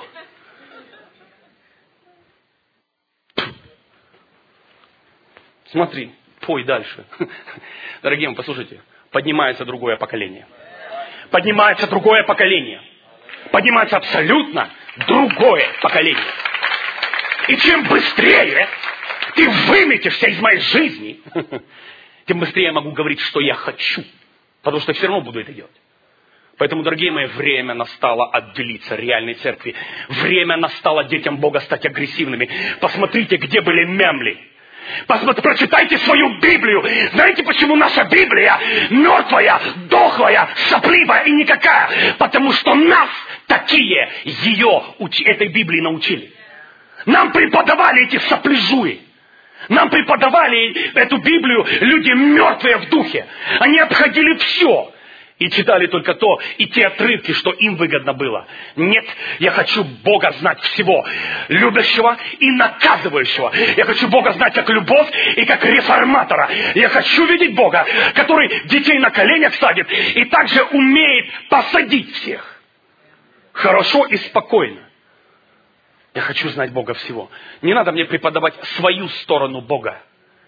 Смотри, пой дальше. Дорогие мои, послушайте. Поднимается другое поколение. Поднимается другое поколение. Поднимается абсолютно другое поколение. И чем быстрее ты выметишься из моей жизни, тем быстрее я могу говорить, что я хочу. Потому что все равно буду это делать. Поэтому, дорогие мои, время настало отделиться реальной церкви. Время настало детям Бога стать агрессивными. Посмотрите, где были мемли. Прочитайте свою Библию. Знаете, почему наша Библия мертвая, дохлая, сопливая и никакая? Потому что нас такие этой Библии научили. Нам преподавали эти сопляжуи. Нам преподавали эту Библию люди мертвые в духе. Они обходили все. И читали только то, и те отрывки, что им выгодно было. Нет, я хочу Бога знать всего. Любящего и наказывающего. Я хочу Бога знать как любовь и как реформатора. Я хочу видеть Бога, который детей на коленях садит и также умеет посадить всех. Хорошо и спокойно. Я хочу знать Бога всего. Не надо мне преподавать свою сторону Бога.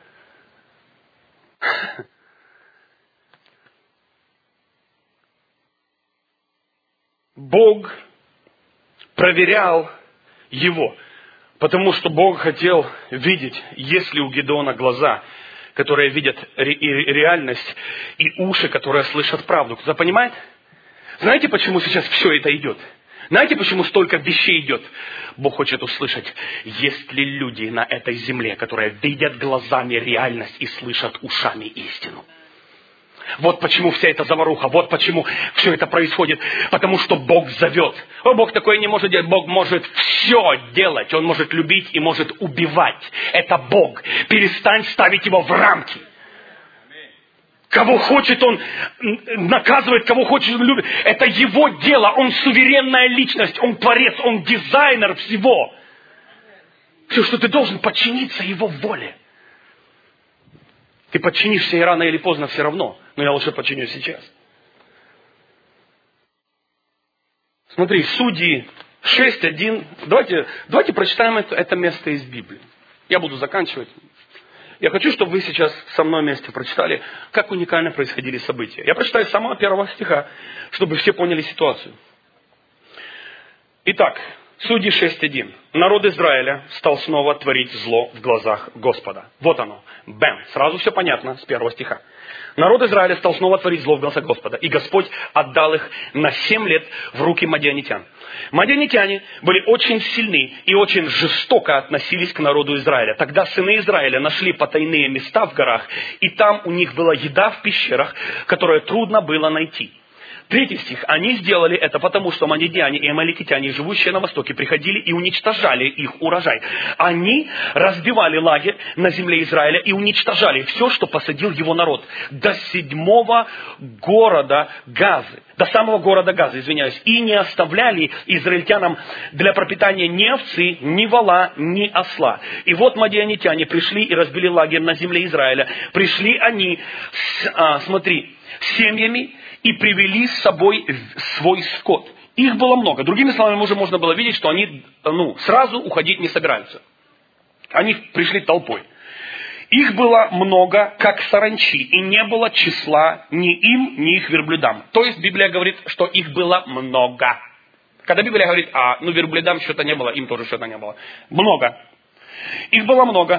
Бог проверял его, потому что Бог хотел видеть, есть ли у Гедеона глаза, которые видят реальность, и уши, которые слышат правду. Кто-то понимает? Знаете, почему сейчас все это идет? Знаете, почему столько вещей идет? Бог хочет услышать, есть ли люди на этой земле, которые видят глазами реальность и слышат ушами истину. Вот почему вся эта заваруха, вот почему все это происходит. Потому что Бог зовет. Бог такое не может делать. Бог может все делать. Он может любить и может убивать. Это Бог. Перестань ставить его в рамки. Кого хочет, он наказывает, кого хочет, он любит. Это его дело. Он суверенная личность. Он творец, он дизайнер всего. Все, что ты должен подчиниться его воле. Ты подчинишься и рано или поздно все равно. Но я лучше подчинюсь сейчас. Смотри, Судьи 6:1. Давайте прочитаем это место из Библии. Я буду заканчивать. Я хочу, чтобы вы сейчас со мной вместе прочитали, как уникально происходили события. Я прочитаю с самого первого стиха, чтобы все поняли ситуацию. Итак, Судьи 6:1. Народ Израиля стал снова творить зло в глазах Господа. Вот оно. Бэм. Сразу все понятно с первого стиха. Народ Израиля стал снова творить зло в глазах Господа. И Господь отдал их на 7 лет в руки мадианитян. Мадианитяне были очень сильны и очень жестоко относились к народу Израиля. Тогда сыны Израиля нашли потайные места в горах, и там у них была еда в пещерах, которую трудно было найти. 3 стих. Они сделали это потому, что мадиане и амаликитяне, живущие на востоке, приходили и уничтожали их урожай. Они разбивали лагерь на земле Израиля и уничтожали все, что посадил его народ. До 7 города Газы. До самого города Газы, извиняюсь. И не оставляли израильтянам для пропитания ни овцы, ни вола, ни осла. И вот мадианитяне пришли и разбили лагерь на земле Израиля. Пришли они, с семьями, и привели с собой свой скот. Их было много. Другими словами, уже можно было видеть, что они сразу уходить не собираются. Они пришли толпой. Их было много, как саранчи, и не было числа ни им, ни их верблюдам. То есть Библия говорит, что их было много. Когда Библия говорит, верблюдам что-то не было, им тоже что-то не было. Много. Их было много.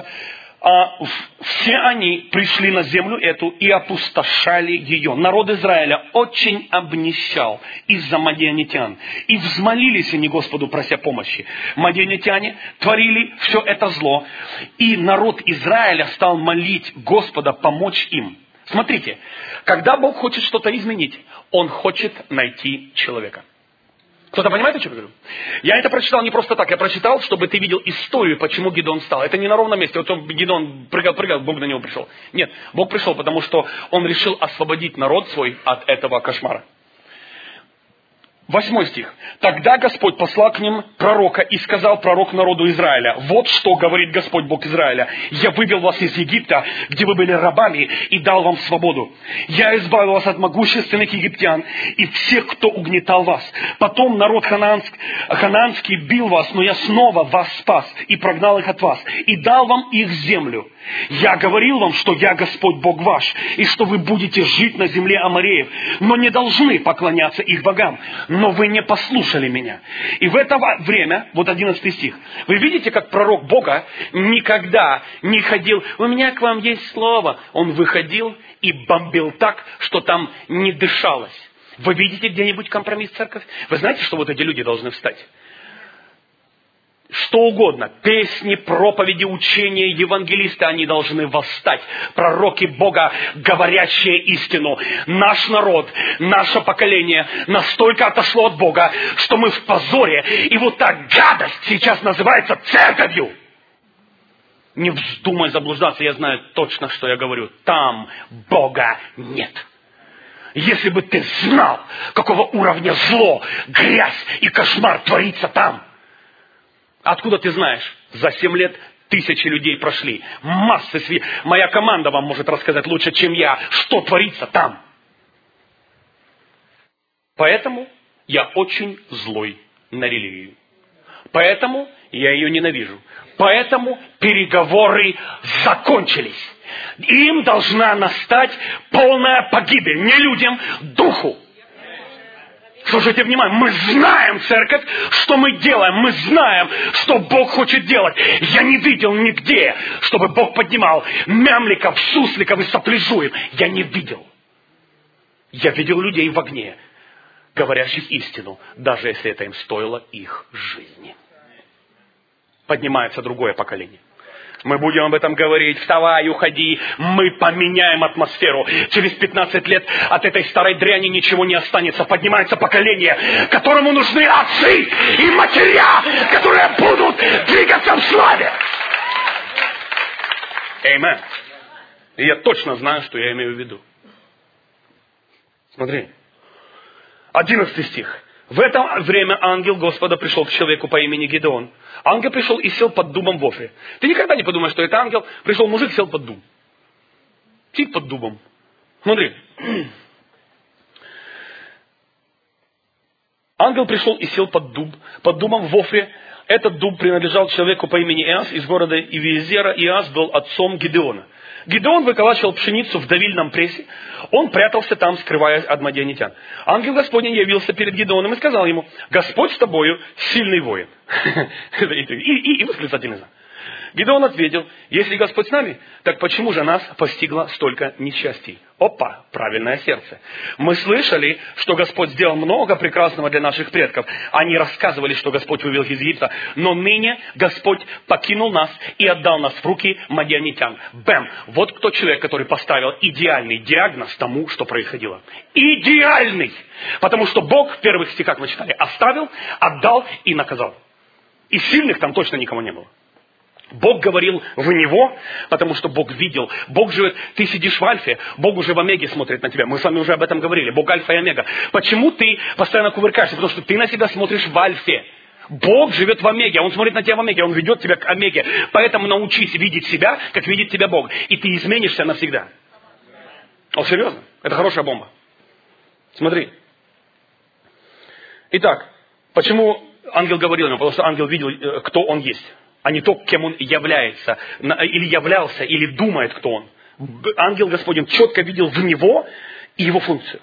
Все они пришли на землю эту и опустошали ее. Народ Израиля очень обнищал из-за мадианитян. И взмолились они Господу, прося помощи. Мадианитяне творили все это зло. И народ Израиля стал молить Господа помочь им. Смотрите, когда Бог хочет что-то изменить, Он хочет найти человека. Кто-то понимает, о чем я говорю? Я это прочитал не просто так. Я прочитал, чтобы ты видел историю, почему Гедеон стал. Это не на ровном месте. Вот Гедеон прыгал, Бог на него пришел. Нет, Бог пришел, потому что он решил освободить народ свой от этого кошмара. 8 стих. Тогда Господь послал к ним пророка и сказал пророк народу Израиля: вот что говорит Господь Бог Израиля. Я вывел вас из Египта, где вы были рабами, и дал вам свободу. Я избавил вас от могущественных египтян и всех, кто угнетал вас. Потом народ ханаанский бил вас, но я снова вас спас и прогнал их от вас, и дал вам их землю. Я говорил вам, что я Господь Бог ваш, и что вы будете жить на земле амореев, но не должны поклоняться их богам. Но вы не послушали меня. И в это время, вот 11 стих, вы видите, как пророк Бога никогда не ходил: у меня к вам есть слово. Он выходил и бомбил так, что там не дышалось. Вы видите где-нибудь компромисс, церковь? Вы знаете, что вот эти люди должны встать? Что угодно, песни, проповеди, учения, евангелисты, они должны восстать. Пророки Бога, говорящие истину. Наш народ, наше поколение настолько отошло от Бога, что мы в позоре. И вот та гадость сейчас называется церковью. Не вздумай заблуждаться, я знаю точно, что я говорю. Там Бога нет. Если бы ты знал, какого уровня зло, грязь и кошмар творится там. Откуда ты знаешь? За 7 лет тысячи людей прошли. Массы свидетельств. Моя команда вам может рассказать лучше, чем я, что творится там. Поэтому я очень злой на религию. Поэтому я ее ненавижу. Поэтому переговоры закончились. Им должна настать полная погибель. Не людям, духу. Слушайте внимание, мы знаем, церковь, что мы делаем. Мы знаем, что Бог хочет делать. Я не видел нигде, чтобы Бог поднимал мямликов, сусликов и сопляжуев. Я не видел. Я видел людей в огне, говорящих истину, даже если это им стоило их жизни. Поднимается другое поколение. Мы будем об этом говорить. Вставай, уходи. Мы поменяем атмосферу. Через 15 лет от этой старой дряни ничего не останется. Поднимается поколение, которому нужны отцы и матеря, которые будут двигаться в славе. Аминь. И я точно знаю, что я имею в виду. Смотри. 11 стих. В это время ангел Господа пришел к человеку по имени Гидеон. Ангел пришел и сел под дубом в Офре. Ты никогда не подумаешь, что это ангел. Пришел мужик, сел под дуб. Сидит под дубом. Смотри. Ангел пришел и сел под дубом в Офре. Этот дуб принадлежал человеку по имени Иас из города Ивиезера. Иас был отцом Гидеона. Гидеон выколачивал пшеницу в давильном прессе. Он прятался там, скрываясь от мадианитян. Ангел Господень явился перед Гидеоном и сказал ему: Господь с тобою, сильный воин. И восклицательный знак. Гидеон ответил: если Господь с нами, так почему же нас постигло столько несчастий? Опа, правильное сердце. Мы слышали, что Господь сделал много прекрасного для наших предков. Они рассказывали, что Господь вывел их из Египта. Но ныне Господь покинул нас и отдал нас в руки мадианитян. Бэм! Вот кто человек, который поставил идеальный диагноз тому, что происходило. Идеальный! Потому что Бог, в первых стихах мы читали, оставил, отдал и наказал. И сильных там точно никого не было. Бог говорил в него, потому что Бог видел. Бог живет, ты сидишь в Альфе, Бог уже в Омеге смотрит на тебя. Мы с вами уже об этом говорили. Бог Альфа и Омега. Почему ты постоянно кувыркаешься? Потому что ты на себя смотришь в Альфе. Бог живет в Омеге, Он смотрит на тебя в Омеге, Он ведет тебя к Омеге. Поэтому научись видеть себя, как видит тебя Бог. И ты изменишься навсегда. О, серьезно? Это хорошая бомба. Смотри. Итак, почему ангел говорил ему? Потому что ангел видел, кто он есть. А не то, кем он является, или являлся, или думает, кто он. Ангел Господень четко видел в него и его функцию.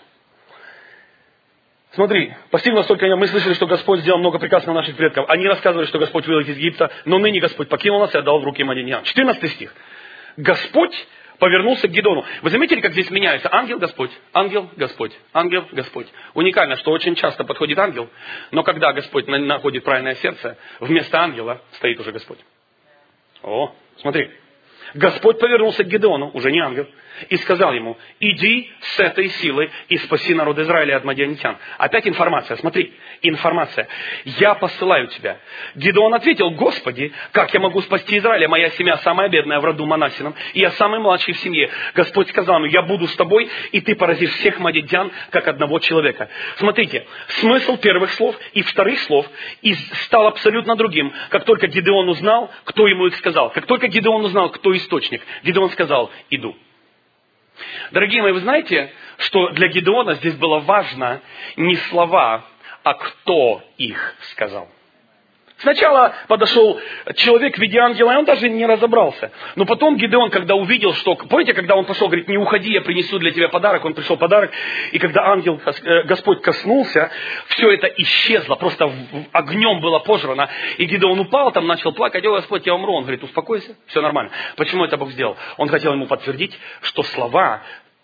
Смотри, постигло столько, мы слышали, что Господь сделал много прекрасного наших предков. Они рассказывали, что Господь вывел их из Египта, но ныне Господь покинул нас и отдал в руки мадианитян. 14 стих. Господь повернулся к Гидеону. Вы заметили, как здесь меняется? Ангел, Господь, ангел, Господь, ангел, Господь. Уникально, что очень часто подходит ангел, но когда Господь находит правильное сердце, вместо ангела стоит уже Господь. О, смотри. Господь повернулся к Гидеону, уже не ангел, и сказал ему: иди с этой силой и спаси народ Израиля от мадианитян. Опять информация, смотри, информация. Я посылаю тебя. Гидеон ответил: Господи, как я могу спасти Израиля? Моя семья самая бедная в роду Манассином, и я самый младший в семье. Господь сказал ему: я буду с тобой, и ты поразишь всех мадианитян, как одного человека. Смотрите, смысл первых слов и вторых слов стал абсолютно другим, как только Гидеон узнал, кто ему их сказал. Как только Гидеон узнал, кто источник, Гидеон сказал: иду. Дорогие мои, вы знаете, что для Гидеона здесь было важно не слова, а кто их сказал. Сначала подошел человек в виде ангела, и он даже не разобрался. Но потом Гидеон, когда увидел, что... Помните, когда он пошел, говорит: не уходи, я принесу для тебя подарок. Он пришел подарок, и когда ангел, Господь коснулся, все это исчезло, просто огнем было пожрано. И Гидеон упал, там начал плакать: о, Господь, я умру. Он говорит: успокойся, все нормально. Почему это Бог сделал? Он хотел ему подтвердить, что слова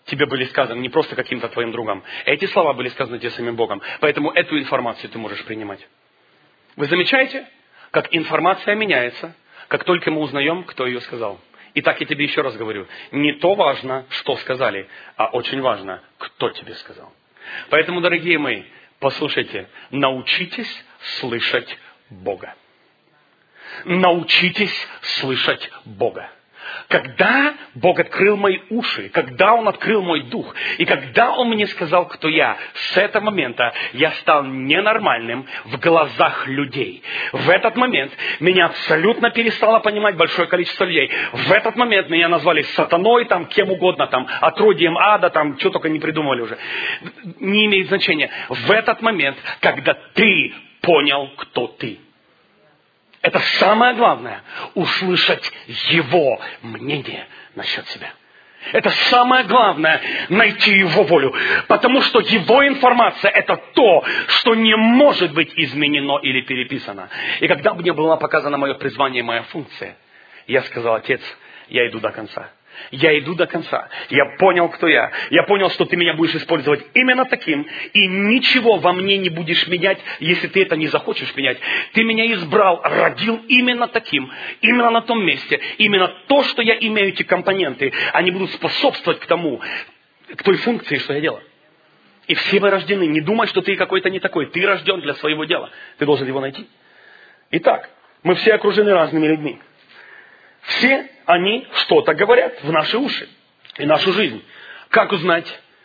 тебе были сказаны не просто каким-то твоим другом. Эти слова были сказаны тебе самим Богом. Поэтому эту информацию ты можешь принимать. Вы замечаете, как информация меняется, как только мы узнаем, кто ее сказал. Итак, я тебе еще раз говорю, не то важно, что сказали, а очень важно, кто тебе сказал. Поэтому, дорогие мои, послушайте, научитесь слышать Бога. Научитесь слышать Бога. Когда Бог открыл мои уши, когда Он открыл мой дух, и когда Он мне сказал, кто я, с этого момента я стал ненормальным в глазах людей. В этот момент меня абсолютно перестало понимать большое количество людей. В этот момент меня назвали сатаной, там, кем угодно, там, отродьем ада, там, что только не придумали уже. Не имеет значения. В этот момент, когда ты понял, кто ты. Это самое главное, услышать Его мнение насчет себя. Это самое главное, найти Его волю. Потому что Его информация – это то, что не может быть изменено или переписано. И когда мне была показана мое призвание, моя функция, я сказал: Отец, я иду до конца. Я иду до конца. Я понял, кто я. Я понял, что ты меня будешь использовать именно таким. И ничего во мне не будешь менять, если ты это не захочешь менять. Ты меня избрал, родил именно таким. Именно на том месте. Именно то, что я имею, эти компоненты, они будут способствовать к тому, к той функции, что я делаю. И все вы рождены. Не думай, что ты какой-то не такой. Ты рожден для своего дела. Ты должен его найти. Итак, мы все окружены разными людьми. Все они что-то говорят в наши уши и нашу жизнь. Как узнать,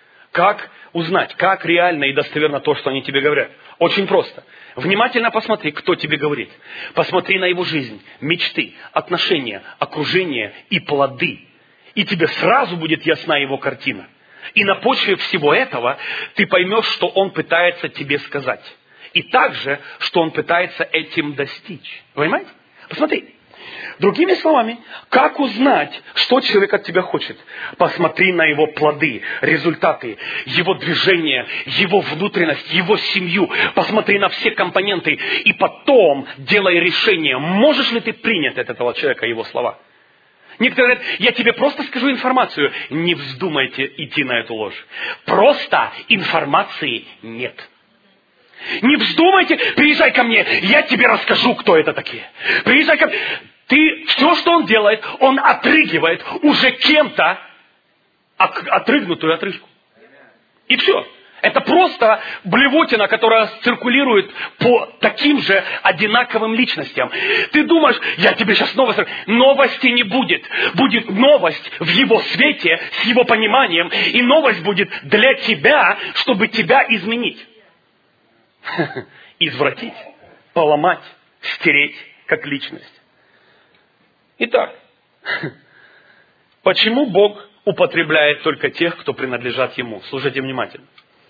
как реально и достоверно то, что они тебе говорят? Очень просто. Внимательно посмотри, кто тебе говорит. Посмотри на его жизнь, мечты, отношения, окружение и плоды. И тебе сразу будет ясна его картина. И на почве всего этого ты поймешь, что он пытается тебе сказать. И также, что он пытается этим достичь. Понимаете? Посмотри. Другими словами, как узнать, что человек от тебя хочет? Посмотри на его плоды, результаты, его движение, его внутренность, его семью. Посмотри на все компоненты и потом делай решение, можешь ли ты принять от этого человека его слова. Некоторые говорят: я тебе просто скажу информацию. Не вздумайте идти на эту ложь. Просто информации нет. Не вздумайте, приезжай ко мне, я тебе расскажу, кто это такие. Приезжай ко мне. Все, что он делает, он отрыгивает уже кем-то отрыгнутую отрыжку. И все. Это просто блевотина, которая циркулирует по таким же одинаковым личностям. Ты думаешь: я тебе сейчас новость... Новости не будет. Будет новость в его свете, с его пониманием. И новость будет для тебя, чтобы тебя изменить. Извратить, поломать, стереть как личность. Итак, почему Бог употребляет только тех, кто принадлежат Ему? Слушайте внимательно.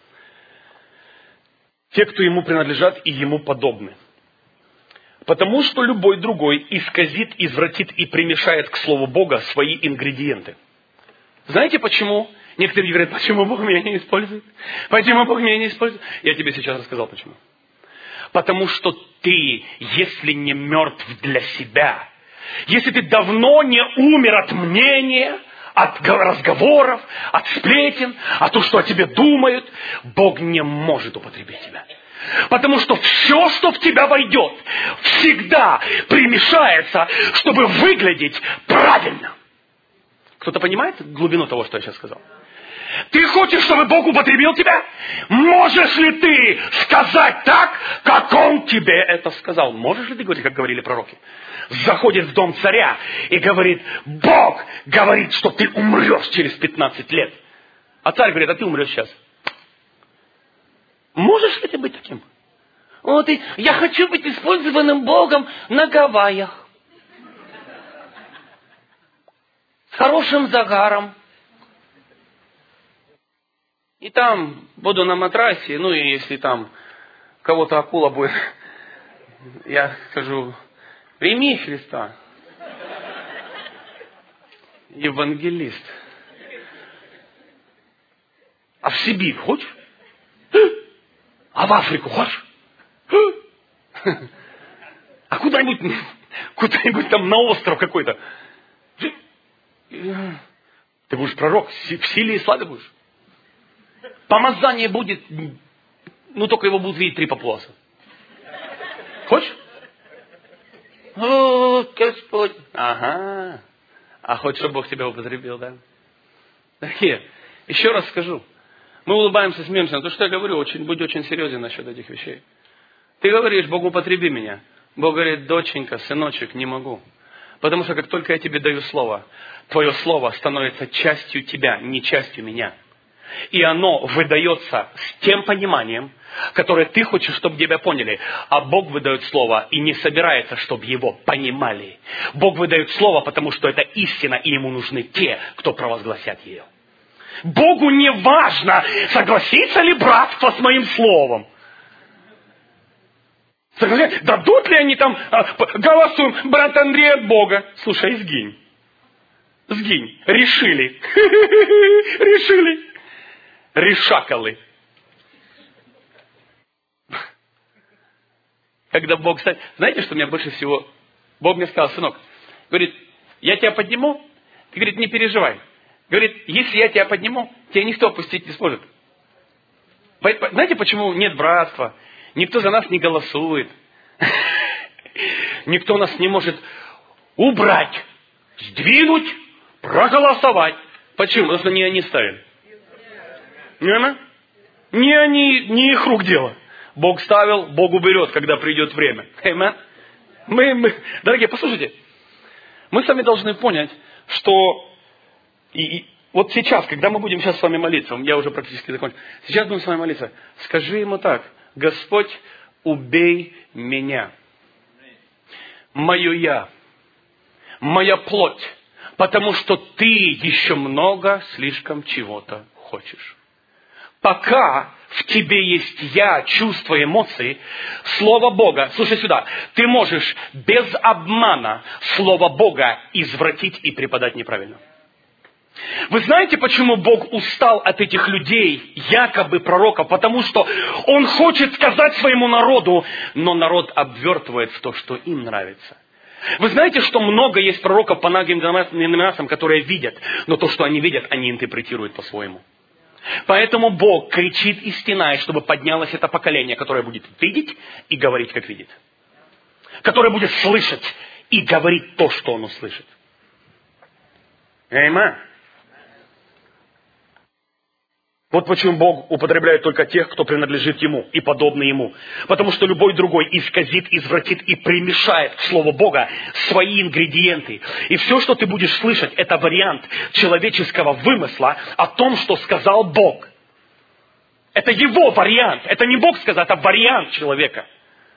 Те, кто Ему принадлежат и Ему подобны. Потому что любой другой исказит, извратит и примешает к Слову Бога свои ингредиенты. Знаете почему? Некоторые говорят: почему Бог меня не использует? Почему Бог меня не использует? Я тебе сейчас рассказал почему. Потому что ты, если не мертв для себя, если ты давно не умер от мнения, от разговоров, от сплетен, от того, что о тебе думают, Бог не может употребить тебя. Потому что все, что в тебя войдет, всегда примешается, чтобы выглядеть правильно. Кто-то понимает глубину того, что я сейчас сказал? Ты хочешь, чтобы Бог употребил тебя? Можешь ли ты сказать так, как Он тебе это сказал? Можешь ли ты говорить, как говорили пророки? Заходит в дом царя и говорит: Бог говорит, что ты умрешь через 15 лет. А царь говорит: а ты умрешь сейчас. Можешь ли ты быть таким? Вот и я хочу быть использованным Богом на Гавайях. С хорошим загаром. И там буду на матрасе, ну и если там кого-то акула будет, я скажу: прими Христа. Евангелист. А в Сибирь хочешь? А в Африку хочешь? А куда-нибудь там на остров какой-то. Ты будешь пророк, в силе и славе будешь. Помазание будет, только его будут видеть 3 папуаса. Хочешь? О, Господь. Ага. А хочешь, чтобы Бог тебя употребил, да? Дорогие, еще раз скажу. Мы улыбаемся, смеемся, но то, что я говорю, будь очень серьезен насчет этих вещей. Ты говоришь, Бог, употреби меня. Бог говорит, доченька, сыночек, не могу. Потому что как только я тебе даю слово, твое слово становится частью тебя, не частью меня. И оно выдается с тем пониманием, которое ты хочешь, чтобы тебя поняли. А Бог выдает слово и не собирается, чтобы его понимали. Бог выдает слово, потому что это истина, и ему нужны те, кто провозгласят ее. Богу не важно, согласится ли братство с моим словом. Дадут ли они там, голосуем, брат Андрей от Бога. Слушай, сгинь. Сгинь. Решили. Решили. Решакалы. Когда Бог... Знаете, что меня больше всего... Бог мне сказал, сынок, говорит, я тебя подниму, ты, говорит, не переживай. Говорит, если я тебя подниму, тебя никто опустить не сможет. Знаете, почему нет братства? Никто за нас не голосует. Никто нас не может убрать, сдвинуть, проголосовать. Почему? Потому что не они ставили. Не они, не их рук дело. Бог ставил, Бог уберет, когда придет время. Мы, дорогие, послушайте. Мы с вами должны понять, что вот сейчас, когда мы будем сейчас с вами молиться, я уже практически закончил. Сейчас будем с вами молиться. Скажи ему так. Господь, убей меня. Мое я. Моя плоть. Потому что ты еще много слишком чего-то хочешь. Пока в тебе есть я, чувства, эмоции, Слово Бога, слушай сюда, ты можешь без обмана Слово Бога извратить и преподать неправильно. Вы знаете, почему Бог устал от этих людей, якобы пророков? Потому что Он хочет сказать своему народу, но народ обвертывает в то, что им нравится. Вы знаете, что много есть пророков по многим деноминациям, которые видят, но то, что они видят, они интерпретируют по-своему. Поэтому Бог кричит и стенает, чтобы поднялось это поколение, которое будет видеть и говорить, как видит. Которое будет слышать и говорить то, что оно слышит. Аминь. Вот почему Бог употребляет только тех, кто принадлежит Ему и подобный Ему. Потому что любой другой исказит, извратит и примешает в Слово Бога свои ингредиенты. И все, что ты будешь слышать, это вариант человеческого вымысла о том, что сказал Бог. Это его вариант. Это не Бог сказал, это вариант человека.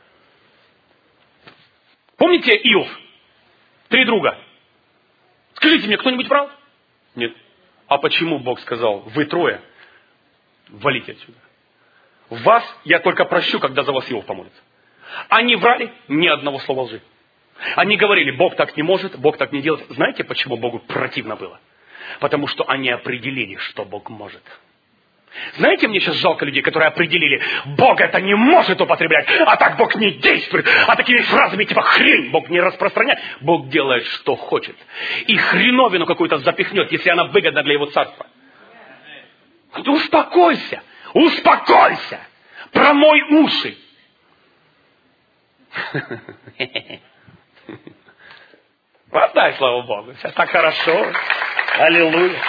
Помните Иов? 3 друга. Скажите мне, кто-нибудь врал? Нет. А почему Бог сказал, вы 3? Валите отсюда. Вас я только прощу, когда за вас Иов помолится. Они врали ни одного слова лжи. Они говорили, Бог так не может, Бог так не делает. Знаете, почему Богу противно было? Потому что они определили, что Бог может. Знаете, мне сейчас жалко людей, которые определили, Бог это не может употреблять, а так Бог не действует, а такими фразами типа хрень Бог не распространяет. Бог делает, что хочет. И хреновину какую-то запихнет, если она выгодна для его царства. Успокойся, успокойся, промой уши. Воздай, слава Богу, все так хорошо. Аллилуйя.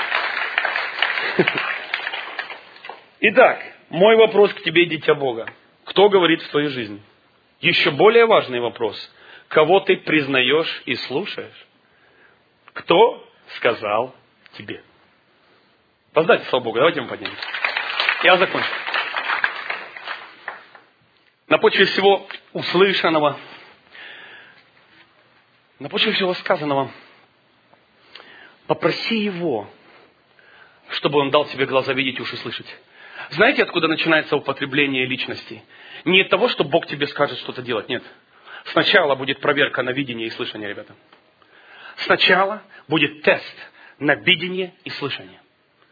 Итак, мой вопрос к тебе, дитя Бога. Кто говорит в твоей жизни? Еще более важный вопрос. Кого ты признаешь и слушаешь? Кто сказал тебе? Воздайте, слава Богу, давайте мы поднимемся. Я закончу. На почве всего услышанного, на почве всего сказанного, попроси Его, чтобы Он дал тебе глаза видеть, уши слышать. Знаете, откуда начинается употребление личности? Не от того, что Бог тебе скажет что-то делать, нет. Сначала будет проверка на видение и слышание, ребята. Сначала будет тест на видение и слышание.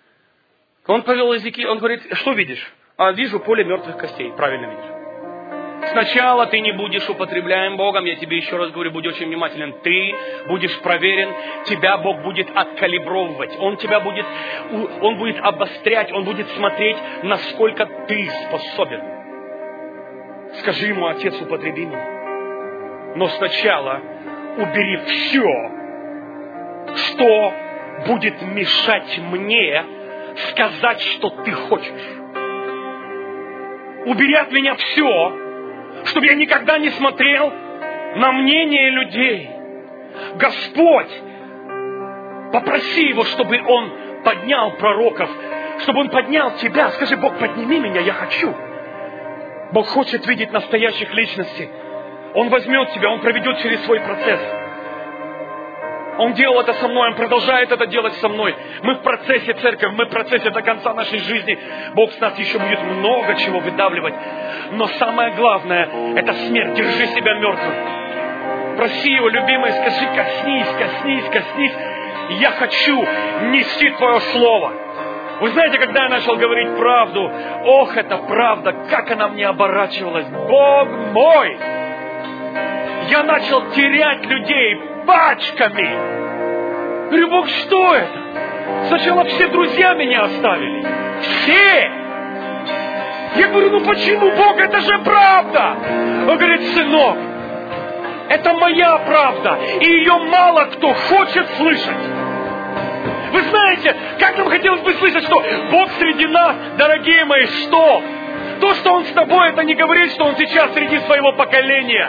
Он повел языки, он говорит, что видишь? А вижу поле мертвых костей. Правильно видишь. Сначала ты не будешь употребляем Богом, я тебе еще раз говорю, будь очень внимателен. Ты будешь проверен, тебя Бог будет откалибровывать. Он будет обострять, Он будет смотреть, насколько ты способен. Скажи ему: Отец, употреби меня. Но сначала убери все, что будет мешать мне сказать, что ты хочешь. Убери от меня все, чтобы я никогда не смотрел на мнение людей. Господь, попроси Его, чтобы Он поднял пророков, чтобы Он поднял тебя. Скажи: Бог, подними меня, я хочу. Бог хочет видеть настоящих личностей. Он возьмет тебя, Он проведет через свой процесс. Он делал это со мной, Он продолжает это делать со мной. Мы в процессе, церковь, мы в процессе до конца нашей жизни. Бог с нас еще будет много чего выдавливать. Но самое главное, это смерть. Держи себя мертвым. Проси Его, любимый, скажи: коснись, коснись, коснись. Я хочу нести Твое Слово. Вы знаете, когда я начал говорить правду, ох, это правда, как она мне оборачивалась. Бог мой! Я начал терять людей пачками. Говорю: Бог, что это? Сначала все друзья меня оставили. Все. Я говорю: ну почему, Бог, это же правда. Он говорит: сынок, это моя правда, и ее мало кто хочет слышать. Вы знаете, как нам хотелось бы слышать, что Бог среди нас, дорогие мои, что? То, что Он с тобой, это не говорит, что Он сейчас среди своего поколения.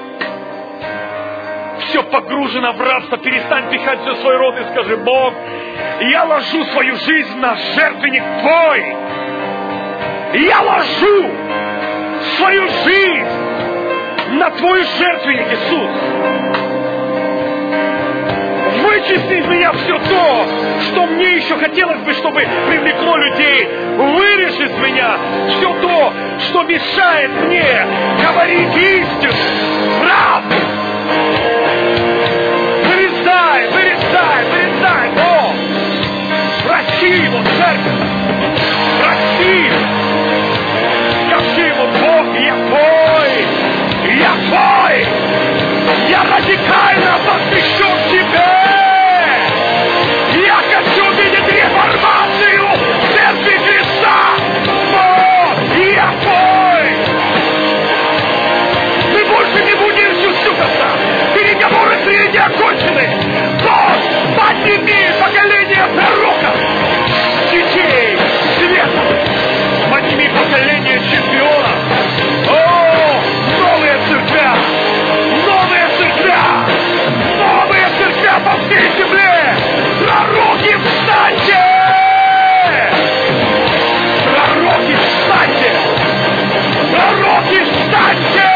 Все погружено в рабство, перестань пихать все в свой рот и скажи: Бог, я ложу свою жизнь на жертвенник Твой. Я ложу свою жизнь на Твой жертвенник, Иисус. Вычисти из меня все то, что мне еще хотелось бы, чтобы привлекло людей. Вырежь из меня все то, что мешает мне говорить истину, правду. Вырезай, вырезай, вырезай, Бог! Проси Его, церковь! Проси! Скажи Ему: Бог, я Твой! Я Твой! Я радикально посвящен Тебе! Я хочу видеть реформацию в Церкви Христа! Бог, я Твой! Мы больше не будем сюсюкаться! Переговоры с ней не окончены! Бог, подними поколение пророков! Детей света! Подними поколение чемпионов! О, новые церквя! Новые церквя! Новые церквя по всей земле! Пророки, встаньте! Пророки, встаньте! Пророки, встаньте!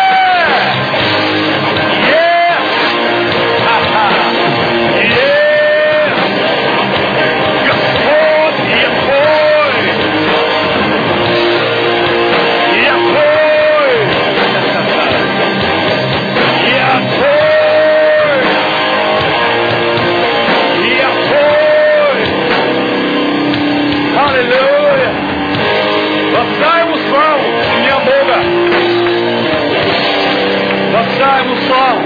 Воздай Ему славу!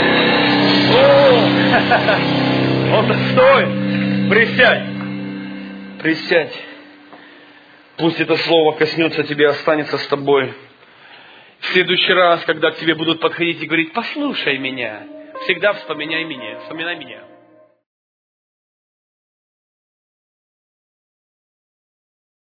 О, Он достоин! Присядь! Присядь! Пусть это слово коснется тебя и останется с тобой. В следующий раз, когда к тебе будут подходить и говорить: послушай меня, всегда вспоминай меня.